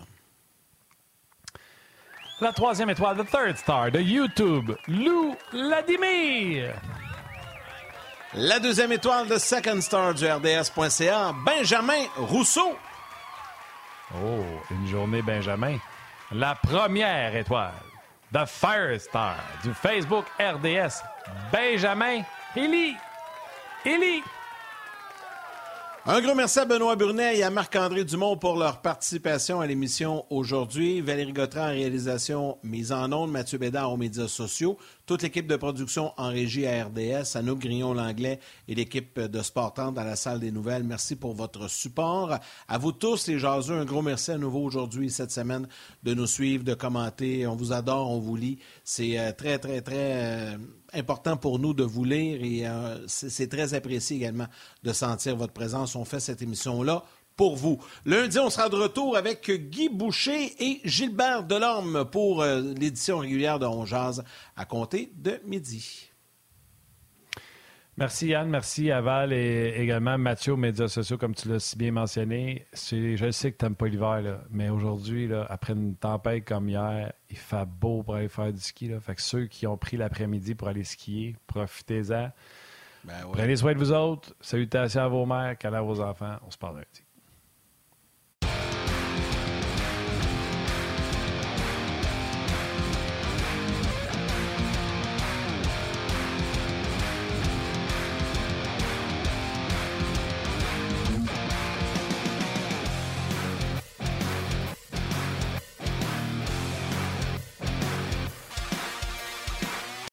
La 3e étoile, the third star de YouTube, Lou Vladimir. La 2e étoile de second star du RDS.ca, Benjamin Rousseau. Oh, une journée Benjamin. La 1re étoile, the fire star du Facebook RDS, Benjamin Élie. Un gros merci à Benoît Burnet et à Marc-André Dumont pour leur participation à l'émission aujourd'hui. Valérie Gautran en réalisation, mise en onde, Mathieu Bédard aux médias sociaux, toute l'équipe de production en régie à RDS, Anouk Grillon-Langlais et l'équipe de Sport 30 dans la salle des nouvelles. Merci pour votre support. À vous tous, les jaseux, un gros merci à nouveau aujourd'hui, cette semaine, de nous suivre, de commenter. On vous adore, on vous lit. C'est très, très, très important pour nous de vous lire et c'est très apprécié également de sentir votre présence. On fait cette émission-là pour vous. Lundi, on sera de retour avec Guy Boucher et Gilbert Delorme pour l'édition régulière de On Jase à compter de midi. Merci Yann, merci à Val et également Mathieu aux médias sociaux, comme tu l'as si bien mentionné. Je sais que tu n'aimes pas l'hiver, là, mais aujourd'hui, là, après une tempête comme hier, il fait beau pour aller faire du ski. Là. Fait que ceux qui ont pris l'après-midi pour aller skier, profitez-en. Ben ouais. Prenez soin de vous autres. Salutations à vos mères, câlins à vos enfants. On se parle lundi.